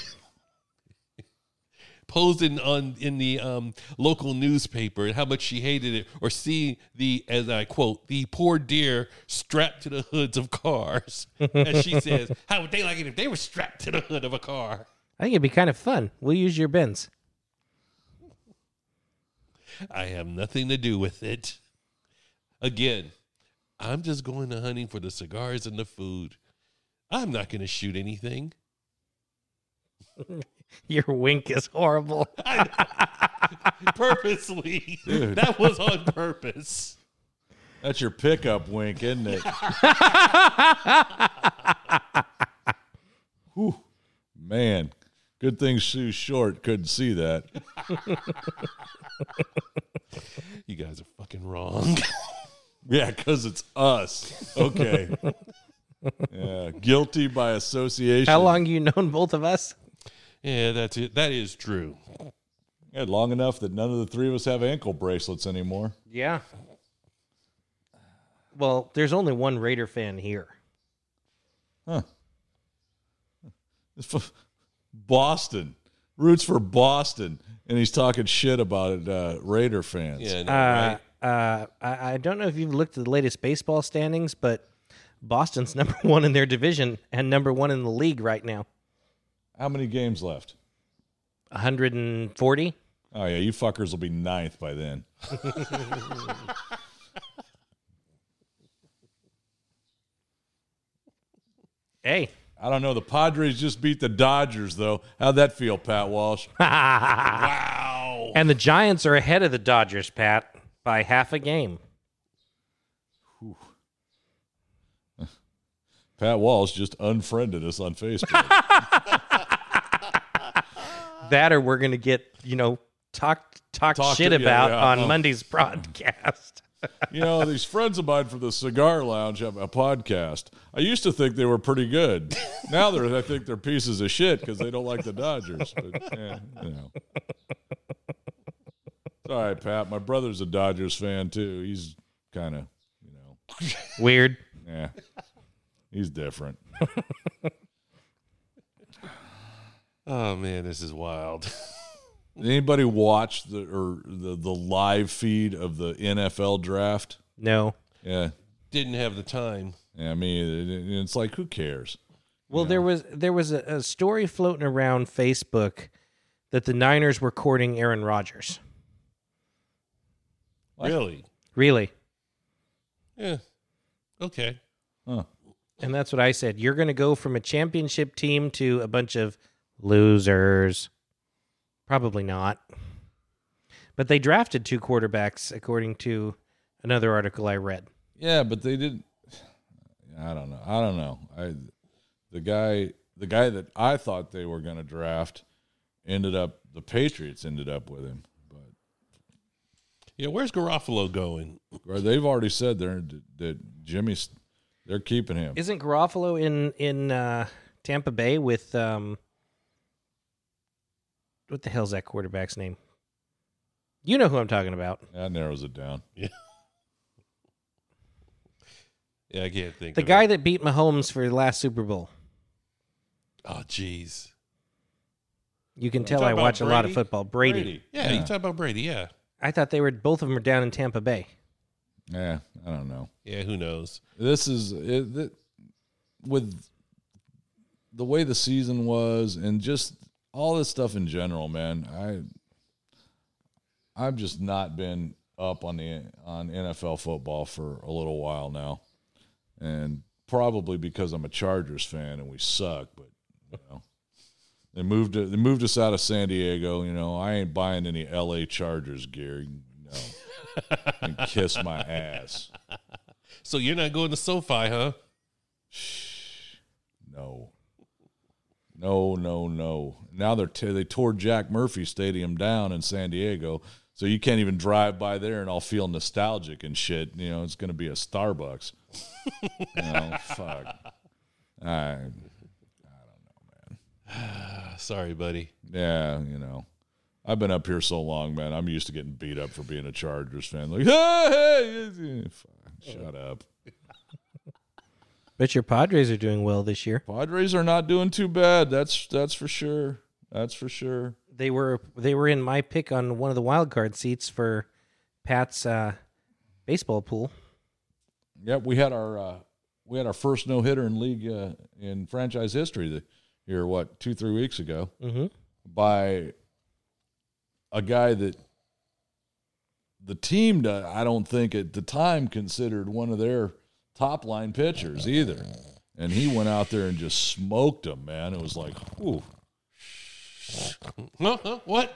posing on in the um, local newspaper, and how much she hated it, or seeing the, as I quote, the poor deer strapped to the hoods of cars. As she says, how would they like it if they were strapped to the hood of a car? I think it'd be kind of fun. We'll use your bins. I have nothing to do with it. Again, I'm just going to hunting for the cigars and the food. I'm not going to shoot anything. Your wink is horrible. Purposely. Dude. That was on purpose. That's your pickup wink, isn't it? Man, good thing Sue Short couldn't see that. You guys are fucking wrong. Yeah, because it's us. Okay. Yeah, guilty by association. How long you known both of us? Yeah, that's it. That is true. Yeah, long enough that none of the three of us have ankle bracelets anymore. Yeah. Well, there's only one Raider fan here. Huh. It's f- Boston. Roots for Boston. And he's talking shit about it, uh, Raider fans. Yeah, no, Uh, right? uh, I, I don't know if you've looked at the latest baseball standings, but Boston's number one in their division and number one in the league right now. How many games left? one hundred forty. Oh, yeah, you fuckers will be ninth by then. Hey. I don't know. The Padres just beat the Dodgers, though. How'd that feel, Pat Walsh? Wow. And the Giants are ahead of the Dodgers, Pat, by half a game. Pat Walsh just unfriended us on Facebook. That or we're going to get, you know, talk, talk, Talk shit to- yeah, about yeah, on uh-huh. Monday's broadcast. You know, these friends of mine from the Cigar Lounge have a podcast. I used to think they were pretty good. Now they're, I think they're pieces of shit because they don't like the Dodgers. But, yeah, you know. It's all right, Pat. My brother's a Dodgers fan, too. He's kind of, you know, Weird. yeah. He's different. Oh, man, this is wild. Did anybody watch the or the, the live feed of the N F L draft? No. Yeah. Didn't have the time. Yeah, I mean, it, it's like, who cares? Well, there was there was a, a story floating around Facebook that the Niners were courting Aaron Rodgers. What? Really? Really? Yeah. Okay. Huh. And that's what I said. You're going to go from a championship team to a bunch of losers. Probably not. But they drafted two quarterbacks, according to another article I read. Yeah, but they didn't. I don't know. I don't know. I the guy the guy that I thought they were going to draft ended up. The Patriots ended up with him, but Yeah, where's Garofalo going? or they've already said they're that Jimmy's. They're keeping him. Isn't Garofalo in in uh, Tampa Bay with um, what the hell's that quarterback's name? You know who I'm talking about. That narrows it down. Yeah, I can't think. The of guy it. that beat Mahomes for the last Super Bowl. Oh, jeez. You can You tell talking I about watch a lot of Brady? football. Brady. Brady. Yeah, Yeah. you talk about Brady. Yeah. I thought they were both of them were down in Tampa Bay. Yeah, I don't know. Yeah, who knows? This is it, it, with the way the season was and just all this stuff in general, man. I I've just not been up on the on N F L football for a little while now, and probably because I'm a Chargers fan and we suck. But you know, they moved they moved us out of San Diego. You know, I ain't buying any L A Chargers gear. No, and kiss my ass. So you're not going to SoFi, huh? No. No, no, no. Now they're t- they tore Jack Murphy Stadium down in San Diego, so you can't even drive by there and I'll feel nostalgic and shit. You know, it's going to be a Starbucks. You know, fuck. I, I don't know, man. Sorry, buddy. Yeah, you know. I've been up here so long, man. I'm used to getting beat up for being a Chargers fan. Like, hey, hey, fuck, shut up. But your Padres are doing well this year. Padres are not doing too bad. That's that's for sure. That's for sure. They were they were in my pick on one of the wild card seats for Pat's uh, baseball pool. Yep, we had our uh, we had our first no hitter in league uh, in franchise history the, here. What two three weeks ago Mm-hmm. by a guy that the team uh, I don't think at the time considered one of their top line pitchers either, and he went out there and just smoked him. Man, it was like, ooh. Huh? Huh? What?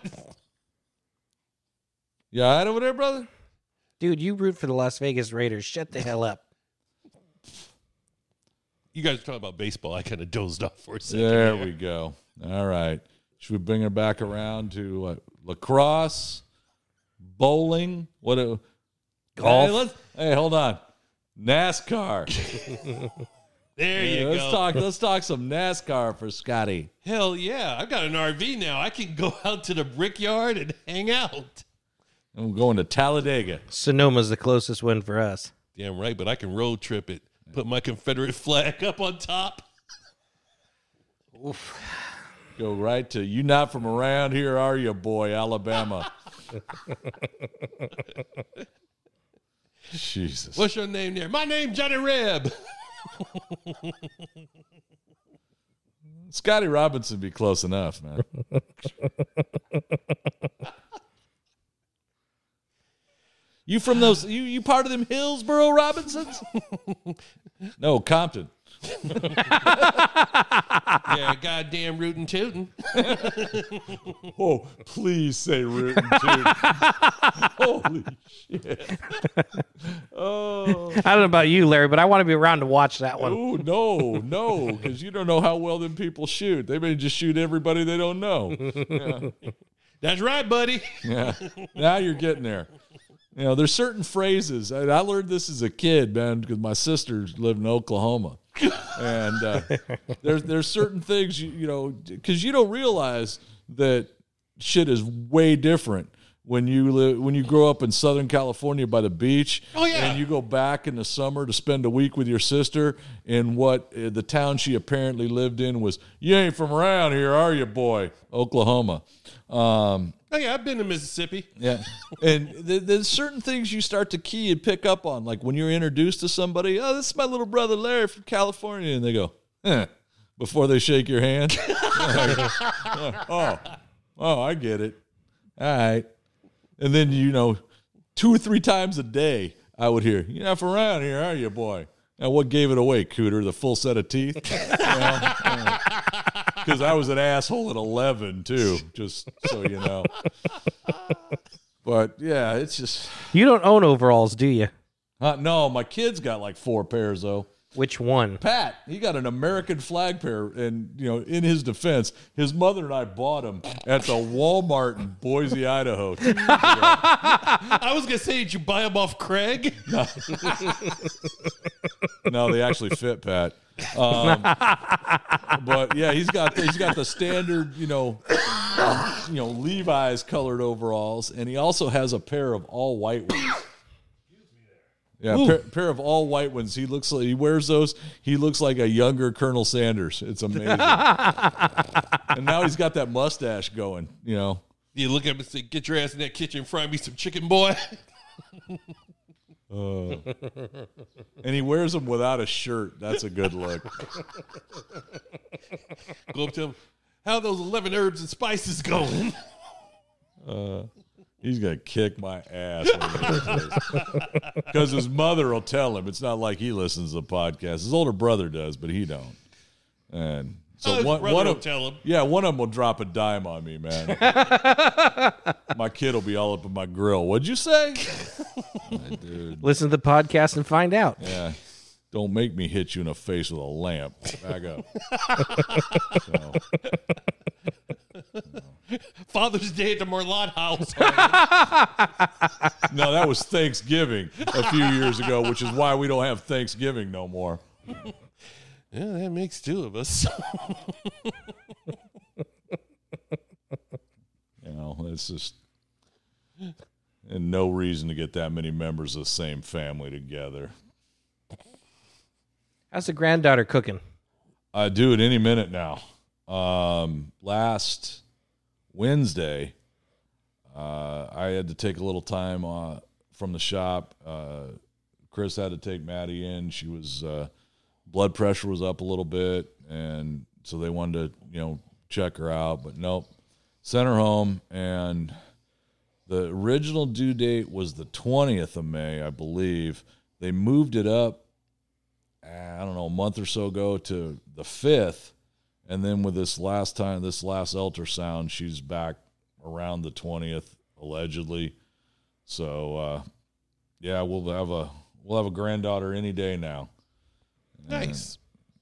You all right over there, brother? Dude, you root for the Las Vegas Raiders. Shut the hell up. you guys were talking about baseball. I kind of dozed off for a second. There there. we go. All right. Should we bring her back around to uh, lacrosse, bowling? What? A, Golf. Hey, let's, hey, hold on. NASCAR. There you let's go. talk. Let's talk some NASCAR for Scotty. Hell yeah. I've got an R V now. I can go out to the brickyard and hang out. I'm going to Talladega. Sonoma's the closest one for us. Damn right, but I can road trip it. Put my Confederate flag up on top. Oof. Go right to you. Not from around here, are you, boy? Alabama. Jesus. What's your name there? My name Johnny Reb. Scotty Robinson be close enough, man. You from those? You you part of them Hillsboro Robinsons? No, Compton. Yeah, goddamn rootin' tootin'. Oh, please say rootin' tootin'. Holy shit. Oh. I don't know about you, Larry, but I want to be around to watch that one. Oh, no, no, because you don't know how well them people shoot. They may just shoot everybody they don't know. Yeah. That's right, buddy. Yeah. Now you're getting there. You know, there's certain phrases. I, I learned this as a kid, man, because my sister lived in Oklahoma. And uh, there's there's certain things, you, you know, because you don't realize that shit is way different when you live when you grow up in Southern California by the beach. Oh, yeah. And you go back in the summer to spend a week with your sister in what uh, the town she apparently lived in was. You ain't from around here, are you, boy? Oklahoma. Um, Oh, yeah, I've been to Mississippi. yeah. And th- there's certain things you start to key and pick up on. Like when you're introduced to somebody, oh, this is my little brother Larry from California. And they go, eh, before they shake your hand. Like, oh, oh, I get it. All right. And then, you know, two or three times a day, I would hear, you're not from around here, are you, boy? Now, what gave it away, Cooter? The full set of teeth? Because I was an asshole at eleven, too, just so you know. But, yeah, it's just... You don't own overalls, do you? Uh, no, my kid's got like four pairs, though. Which one? Pat, he got an American flag pair, and, you know, in his defense, his mother and I bought them at the Walmart in Boise, Idaho. I was going to say, did you buy them off Craig? No, they actually fit, Pat. Um, but yeah, he's got the, he's got the standard, you know, you know Levi's colored overalls, and he also has a pair of all white ones. Yeah, pair, pair of all white ones. He looks like he wears those. He looks like a younger Colonel Sanders. It's amazing. And now he's got that mustache going. You know, You look at him and say, get your ass in that kitchen and fry me some chicken, boy. uh, and he wears them without a shirt. That's a good look. Go up to him. How are those eleven herbs and spices going? Uh, he's gonna kick my ass because his mother will tell him. It's not like he listens to the podcast. His older brother does, but he don't. And so Oh, his one, brother one will of tell him. yeah, one of them will drop a dime on me, man. My kid will be all up in my grill. What'd you say, uh, dude? Listen to the podcast and find out. Yeah. Don't make me hit you in the face with a lamp. Back up. So, Father's Day at the Merlot house. no, that was Thanksgiving a few years ago, which is why we don't have Thanksgiving no more. Yeah, that makes two of us. You know, it's just and no reason to get that many members of the same family together. How's the granddaughter cooking? I do it any minute now. Um, last Wednesday, uh, I had to take a little time uh, from the shop. Uh, Chris had to take Maddie in. She was uh, blood pressure was up a little bit, and so they wanted to, you know, check her out. But nope, sent her home, and the original due date was the twentieth of May, I believe. They moved it up, I don't know, a month or so ago to the fifth. And then with this last time, this last ultrasound, she's back around the twentieth, allegedly. So, uh, yeah, we'll have a we'll have a granddaughter any day now. Nice.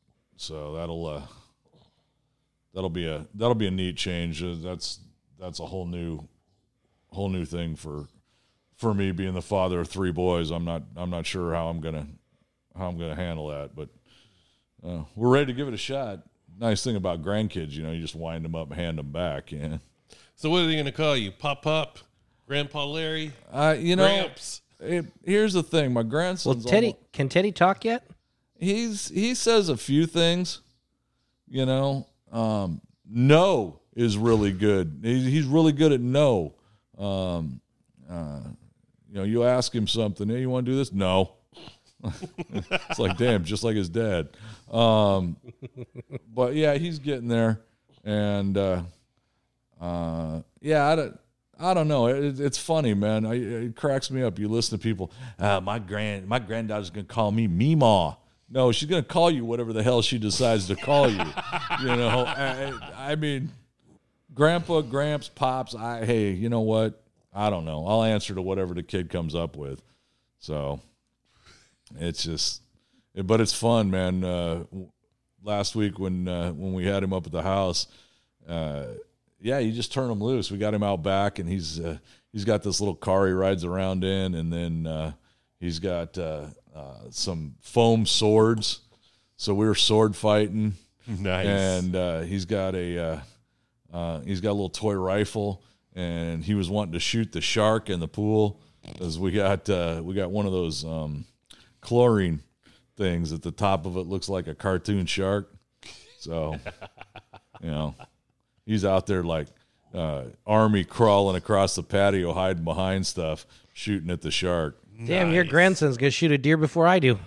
So that'll uh, that'll be a that'll be a neat change. Uh, that's that's a whole new whole new thing for for me being the father of three boys. I'm not I'm not sure how I'm gonna how I'm gonna handle that, but uh, we're ready to give it a shot. Nice thing about grandkids, you know, you just wind them up and hand them back. Yeah. So what are they going to call you? Pop Pop? Grandpa Larry? Uh, you know, Gramps? it, here's the thing. My Well, grandson's Teddy, almo- can Teddy talk yet? he's he says a few things. You know, um, no is really good. He's, he's really good at no. Um, uh, you know, you ask him something. Hey, you want to do this? No. It's like, damn, just like his dad. Um, but yeah, he's getting there, and uh, uh, yeah, I don't, I don't know. It, it's funny, man. I, it cracks me up. You listen to people. Uh, my grand, my granddaughter's gonna call me Meemaw. No, she's gonna call you whatever the hell she decides to call you. You know, I, I mean, Grandpa, Gramps, Pops. I hey, you know what? I don't know. I'll answer to whatever the kid comes up with. So. It's just, but it's fun, man. Uh, last week when uh, when we had him up at the house, uh, yeah, you just turn him loose. We got him out back, and he's uh, he's got this little car he rides around in, and then uh, he's got uh, uh, some foam swords. So we were sword fighting, Nice. and uh, he's got a uh, uh, he's got a little toy rifle, and he was wanting to shoot the shark in the pool because we got uh, we got one of those. Um, chlorine things at the top of it looks like a cartoon shark. So, you know, he's out there like uh, army crawling across the patio, hiding behind stuff, shooting at the shark. Damn, your Nice. grandson's going to shoot a deer before I do.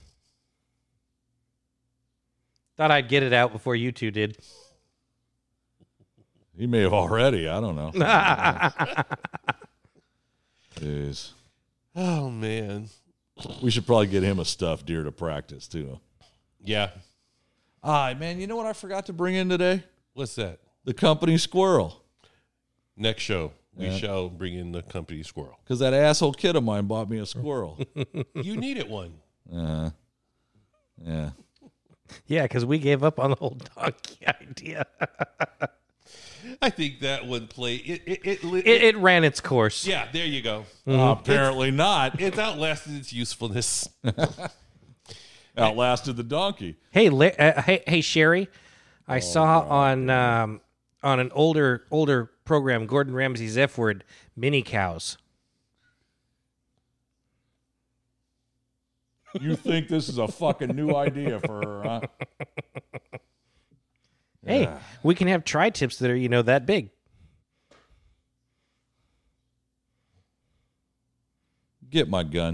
Thought I'd get it out before you two did. He may have already. I don't know. Jeez. Oh, man. We should probably get him a stuffed deer to practice, too. Yeah. Ah, man, you know what I forgot to bring in today? What's that? The company squirrel. Next show, we Yeah. shall bring in the company squirrel. Because that asshole kid of mine bought me a squirrel. You needed one. uh, yeah. Yeah, because we gave up on the whole donkey idea. I think that one play it it, it, it, It, it ran its course. yeah, there you go. Uh, apparently not. It's outlasted its usefulness. Outlasted the donkey. Hey, La- uh, hey, hey, Sherry. I saw on um, on an older older program, Gordon Ramsay's F Word, mini cows. You think this is a fucking new idea for her, huh? Hey, we can have tri-tips that are, you know, that big. Get my gun.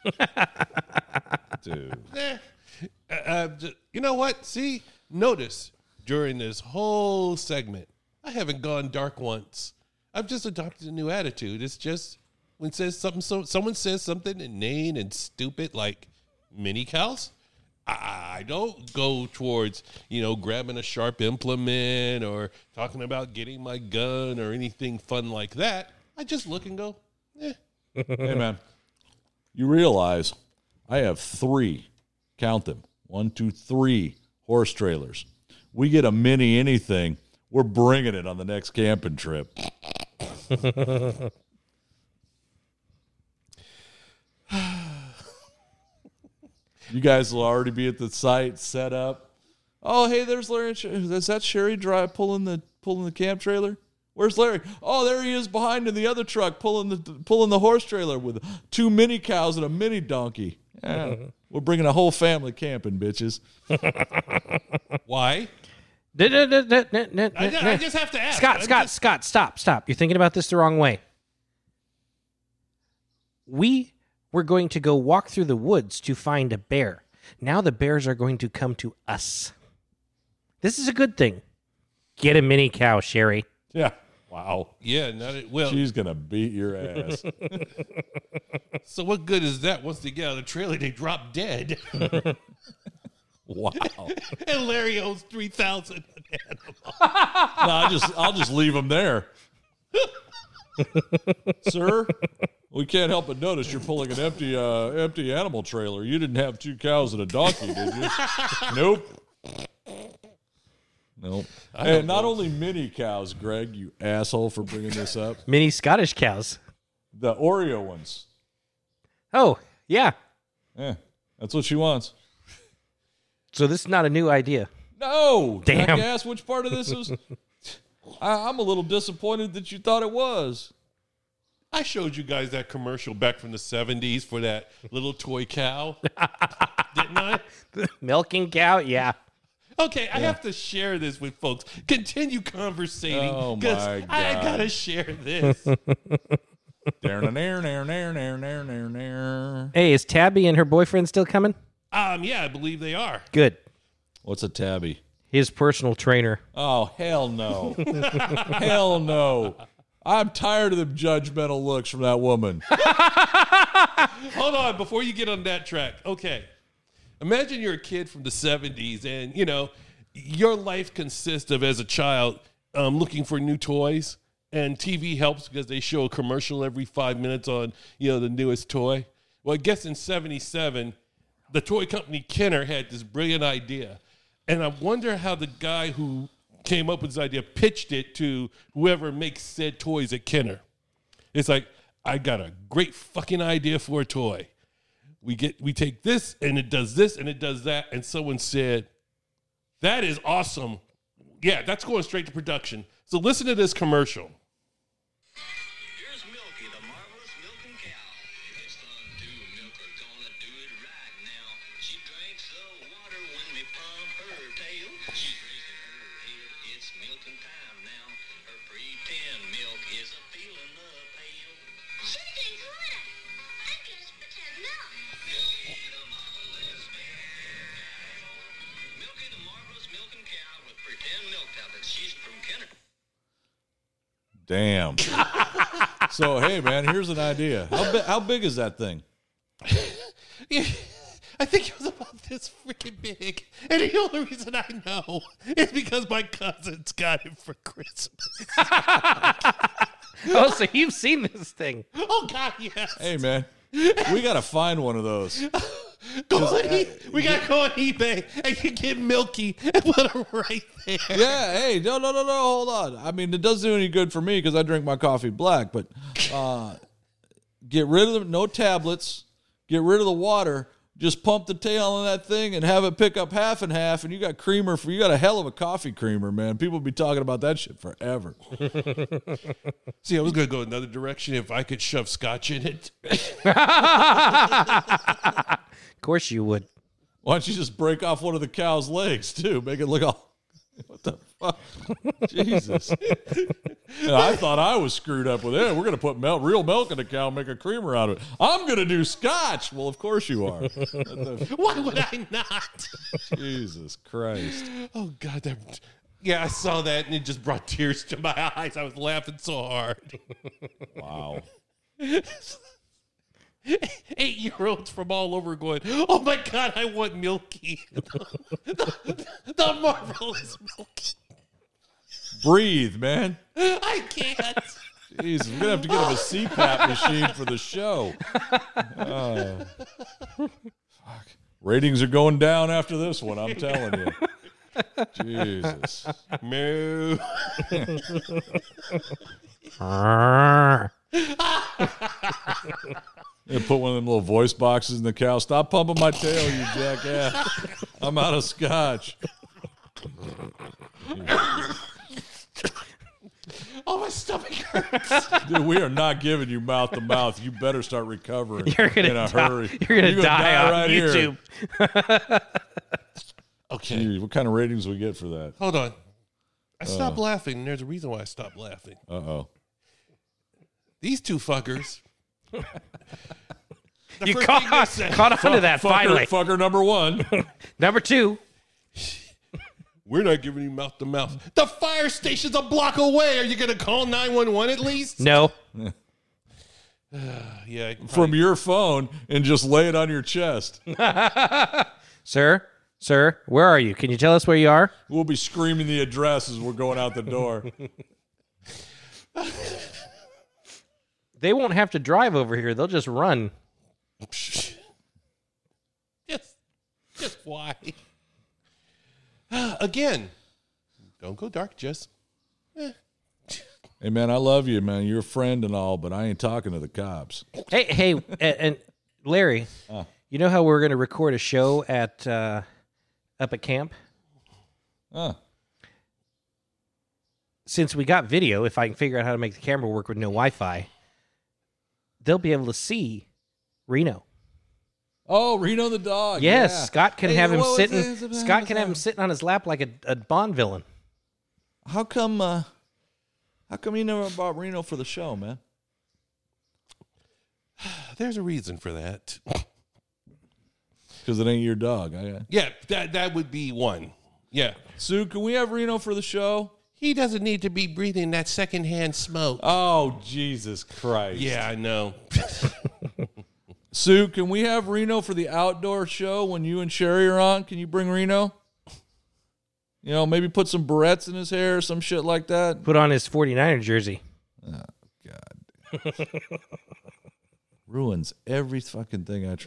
Dude. Eh, uh, uh, j- you know what? See, notice during this whole segment, I haven't gone dark once. I've just adopted a new attitude. It's just when says something, so someone says something inane and stupid like mini cows, I don't go towards, you know, grabbing a sharp implement or talking about getting my gun or anything fun like that. I just look and go, eh. Hey, man. You realize I have three, count them, one, two, three horse trailers. We get a mini anything, we're bringing it on the next camping trip. You guys will already be at the site set up. Oh, hey, there's Larry. and Sh- Is that Sherry drive pulling the pulling the camp trailer? Where's Larry? Oh, there he is behind in the other truck pulling the pulling the horse trailer with two mini cows and a mini donkey. Yeah, we're bringing a whole family camping, bitches. Why? I, I, ju- I just have to ask. Scott, I'm Scott, just- Scott, stop, stop. You're thinking about this the wrong way. We were going to go walk through the woods to find a bear. Now the bears are going to come to us. This is a good thing. Get a mini cow, Sherry. Yeah. Wow. Yeah, not it. Well, She's gonna beat your ass. so what good is that? Once they get out of the trailer, they drop dead. Wow. And Larry owns three thousand animals. No, I'll just I'll just leave them there. Sir, we can't help but notice you're pulling an empty uh, empty animal trailer. You didn't have two cows and a donkey, did you? Nope. Nope. I And don't not know. only mini cows, Greg, you asshole for bringing this up. Mini Scottish cows. The Oreo ones. Oh, yeah. Yeah, that's what she wants. So this is not a new idea. No, Damn. jackass. Which part of this was? I, I'm a little disappointed that you thought it was. I showed you guys that commercial back from the seventies for that little toy cow, didn't I? Milking cow? Yeah. Okay, I have to share this with folks. Continue conversating Oh, because my I God. gotta share this. Nair, nair, nair, nair, nair, nair, nair, nair. Hey, is Tabby and her boyfriend still coming? um, yeah, I believe they are. Good. What's a tabby? His personal trainer. Oh, hell no. Hell no. I'm tired of the judgmental looks from that woman. Hold on, before you get on that track. Okay. Imagine you're a kid from the seventies and, you know, your life consists of, as a child, um, looking for new toys. And T V helps because they show a commercial every five minutes on, you know, the newest toy. Well, I guess in seventy-seven, the toy company Kenner had this brilliant idea. And I wonder how the guy who came up with this idea pitched it to whoever makes said toys at Kenner. It's like, I got a great fucking idea for a toy. We get we take this and it does this and it does that. And someone said, that is awesome. Yeah, that's going straight to production. So listen to this commercial. Here's Milky, the marvelous milking cow. It's fun too, Milker gonna do it right now. She drinks the water when we pump her tail. She's raising her head, it's milking time now. Her pretend milk is a feeling the pail. She drinks water. I just pretend milk. Milky, the marvelous cow. Milky, the marvelous milking cow with pretend milk tablets. She's from Kenner. Damn. So, hey, man, here's an idea. How, bi- how big is that thing? Yeah, I think it was about this freaking big. And the only reason I know is because my cousins got it for Christmas. Oh, so you've seen this thing. Oh, God, yes. Hey, man, we got to find one of those. Go on e- we got to go on eBay and you get Milky and put her right there. Yeah, hey, no, no, no, no, hold on. I mean, it doesn't do any good for me because I drink my coffee black, but uh, get rid of the, no tablets, get rid of the water, just pump the tail on that thing and have it pick up half and half, and you got creamer for, you got a hell of a coffee creamer, man. People be talking about that shit forever. See, I was going to go another direction if I could shove scotch in it. Of course you would. Why don't you just break off one of the cow's legs, too? Make it look all... What the fuck? Jesus. Yeah, I thought I was screwed up with it. We're going to put milk, real milk in a cow and make a creamer out of it. I'm going to do scotch. Well, of course you are. What the- Why would I not? Jesus Christ. Oh, God. That, yeah, I saw that and it just brought tears to my eyes. I was laughing so hard. Wow. Eight-year-olds from all over going, oh, my God, I want Milky. the, the, the marvelous Milky. Breathe, man. I can't. Jesus, we're going to have to get him a C PAP machine for the show. Oh. Fuck. Ratings are going down after this one, I'm telling you. Jesus. Moo. Yeah, put one of them little voice boxes in the cow. Stop pumping my tail, you jackass. I'm out of scotch. Oh, my stomach hurts. Dude, we are not giving you mouth to mouth. You better start recovering You're gonna in a die. hurry. You're gonna, die, on right YouTube. here. Okay, Gee, what kind of ratings we get for that? hold on. I stopped laughing, and there's a reason why I stopped laughing. Uh-oh. These two fuckers. The You first caught, thing they said, caught on to that Fucker, finally. fucker number one. Number two. we're not giving you mouth to mouth. The fire station's a block away. Are you going to call nine one one at least? No. Yeah. I can From probably- your phone and just lay it on your chest. Sir, sir, where are you? Can you tell us where you are? We'll be screaming the address as we're going out the door. They won't have to drive over here. They'll just run. Just, just why? again, don't go dark, Jess. Hey, man, I love you, man. You're a friend and all, but I ain't talking to the cops. Hey, hey, and, and Larry, Uh. you know how we're going to record a show at uh, up at camp? Huh. Since we got video, if I can figure out how to make the camera work with no Wi-Fi, they'll be able to see Reno. Oh, Reno the dog. Yes, yeah. Scott can Hey, have him what was sitting. it? Scott can have him sitting on his lap like a, a Bond villain. How come? Uh, how come you never bought Reno for the show, man? There's a reason for that. Because it ain't your dog. I, uh, Yeah, that that would be one. Yeah. Sue, can we have Reno for the show? He doesn't need to be breathing that secondhand smoke. Oh, Jesus Christ. Yeah, I know. Sue, can we have Reno for the outdoor show when you and Sherry are on? Can you bring Reno? You know, maybe put some barrettes in his hair or some shit like that. Put on his 49er jersey. God. Ruins every fucking thing I try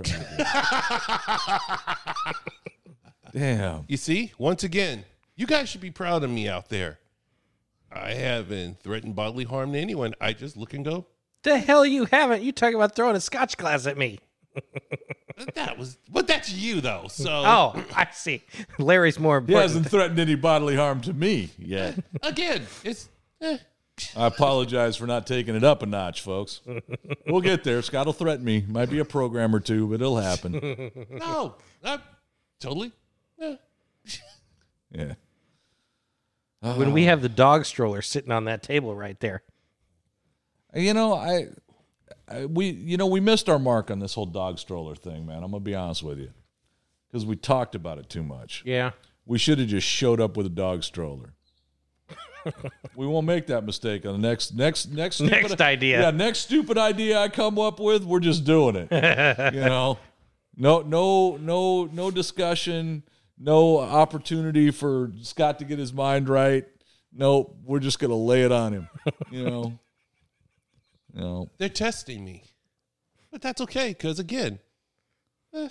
to do. Damn. You see, once again, you guys should be proud of me out there. I haven't threatened bodily harm to anyone. I just look and go, The hell you haven't. You talking about throwing a scotch glass at me. that was, but that's you though. So Oh, I see. Larry's more He important. hasn't threatened any bodily harm to me yet. again, it's eh. I apologize for not taking it up a notch, folks. We'll get there. Scott will threaten me. Might be a program or two, but it'll happen. no, I, totally. eh. Yeah. When we have the dog stroller sitting on that table right there. You know, I, I we you know we missed our mark on this whole dog stroller thing, man. I'm gonna be honest with you, because we talked about it too much. Yeah. We should have just showed up with a dog stroller. We won't make that mistake on the next next next stupid, Next idea. Yeah, next stupid idea I come up with, we're just doing it. You know, no no no no discussion, no opportunity for Scott to get his mind right. No, we're just gonna lay it on him. You know. You know. They're testing me, but that's okay because again, eh.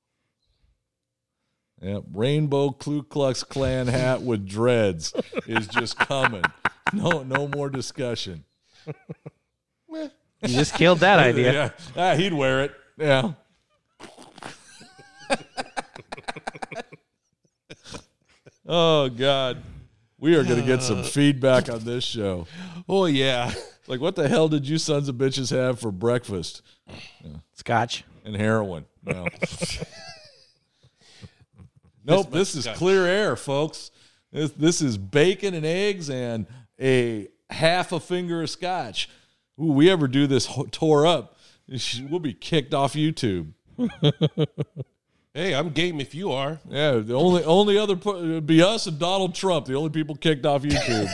Yep, rainbow Ku Klux Klan hat with dreads is just coming. No, no more discussion. eh. You just killed that idea. Yeah, ah, he'd wear it. Yeah. Oh God, we are going to get some feedback on this show. Oh yeah. Like, what the hell did you sons of bitches have for breakfast? Scotch. And heroin. No. Nope, much this is scotch. clear air, folks. This, this is bacon and eggs and a half a finger of scotch. Ooh, we ever do this ho- tore up, we'll be kicked off YouTube. Hey, I'm game if you are. Yeah, the only only other pu- it'd be us and Donald Trump, the only people kicked off YouTube.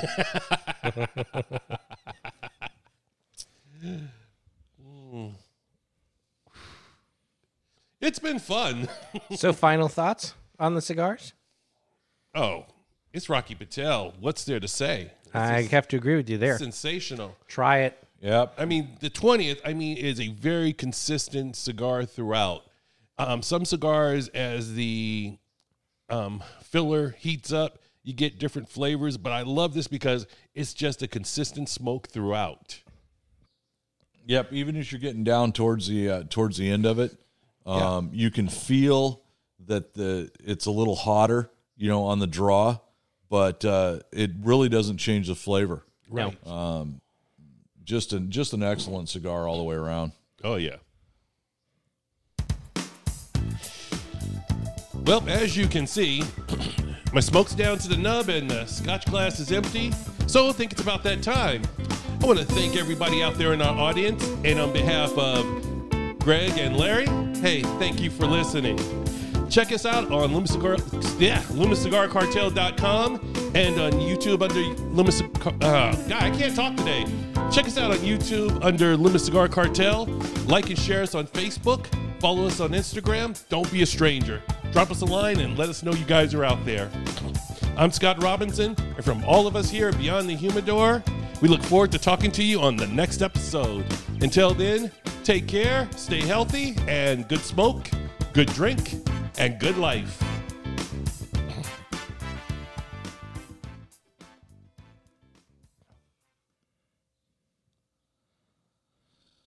It's been fun. So, final thoughts on the cigars? Oh, it's Rocky Patel. What's there to say? I have to agree with you there. Sensational. Try it. Yep. I mean, the twentieth, I mean, is a very consistent cigar throughout. Um, some cigars, as the um, filler heats up, you get different flavors, but I love this because it's just a consistent smoke throughout. Yep. Even as you're getting down towards the uh, towards the end of it, Yeah. um, you can feel that the it's a little hotter, you know, on the draw, but uh, it really doesn't change the flavor. No. Just an just an excellent cigar all the way around. Oh, yeah. Well, as you can see, my smoke's down to the nub and the scotch glass is empty. So I think it's about that time. I want to thank everybody out there in our audience. And on behalf of Greg and Larry, hey, thank you for listening. Check us out on Luma Cigar, yeah, Luma Cigar Cartel dot com and on YouTube under Luma Cigar. Uh, God, I can't talk today. Check us out on YouTube under Luma Cigar Cartel. Like and share us on Facebook. Follow us on Instagram. Don't be a stranger. Drop us a line and let us know you guys are out there. I'm Scott Robinson, and from all of us here at Beyond the Humidor, we look forward to talking to you on the next episode. Until then, take care, stay healthy, and good smoke, good drink, and good life.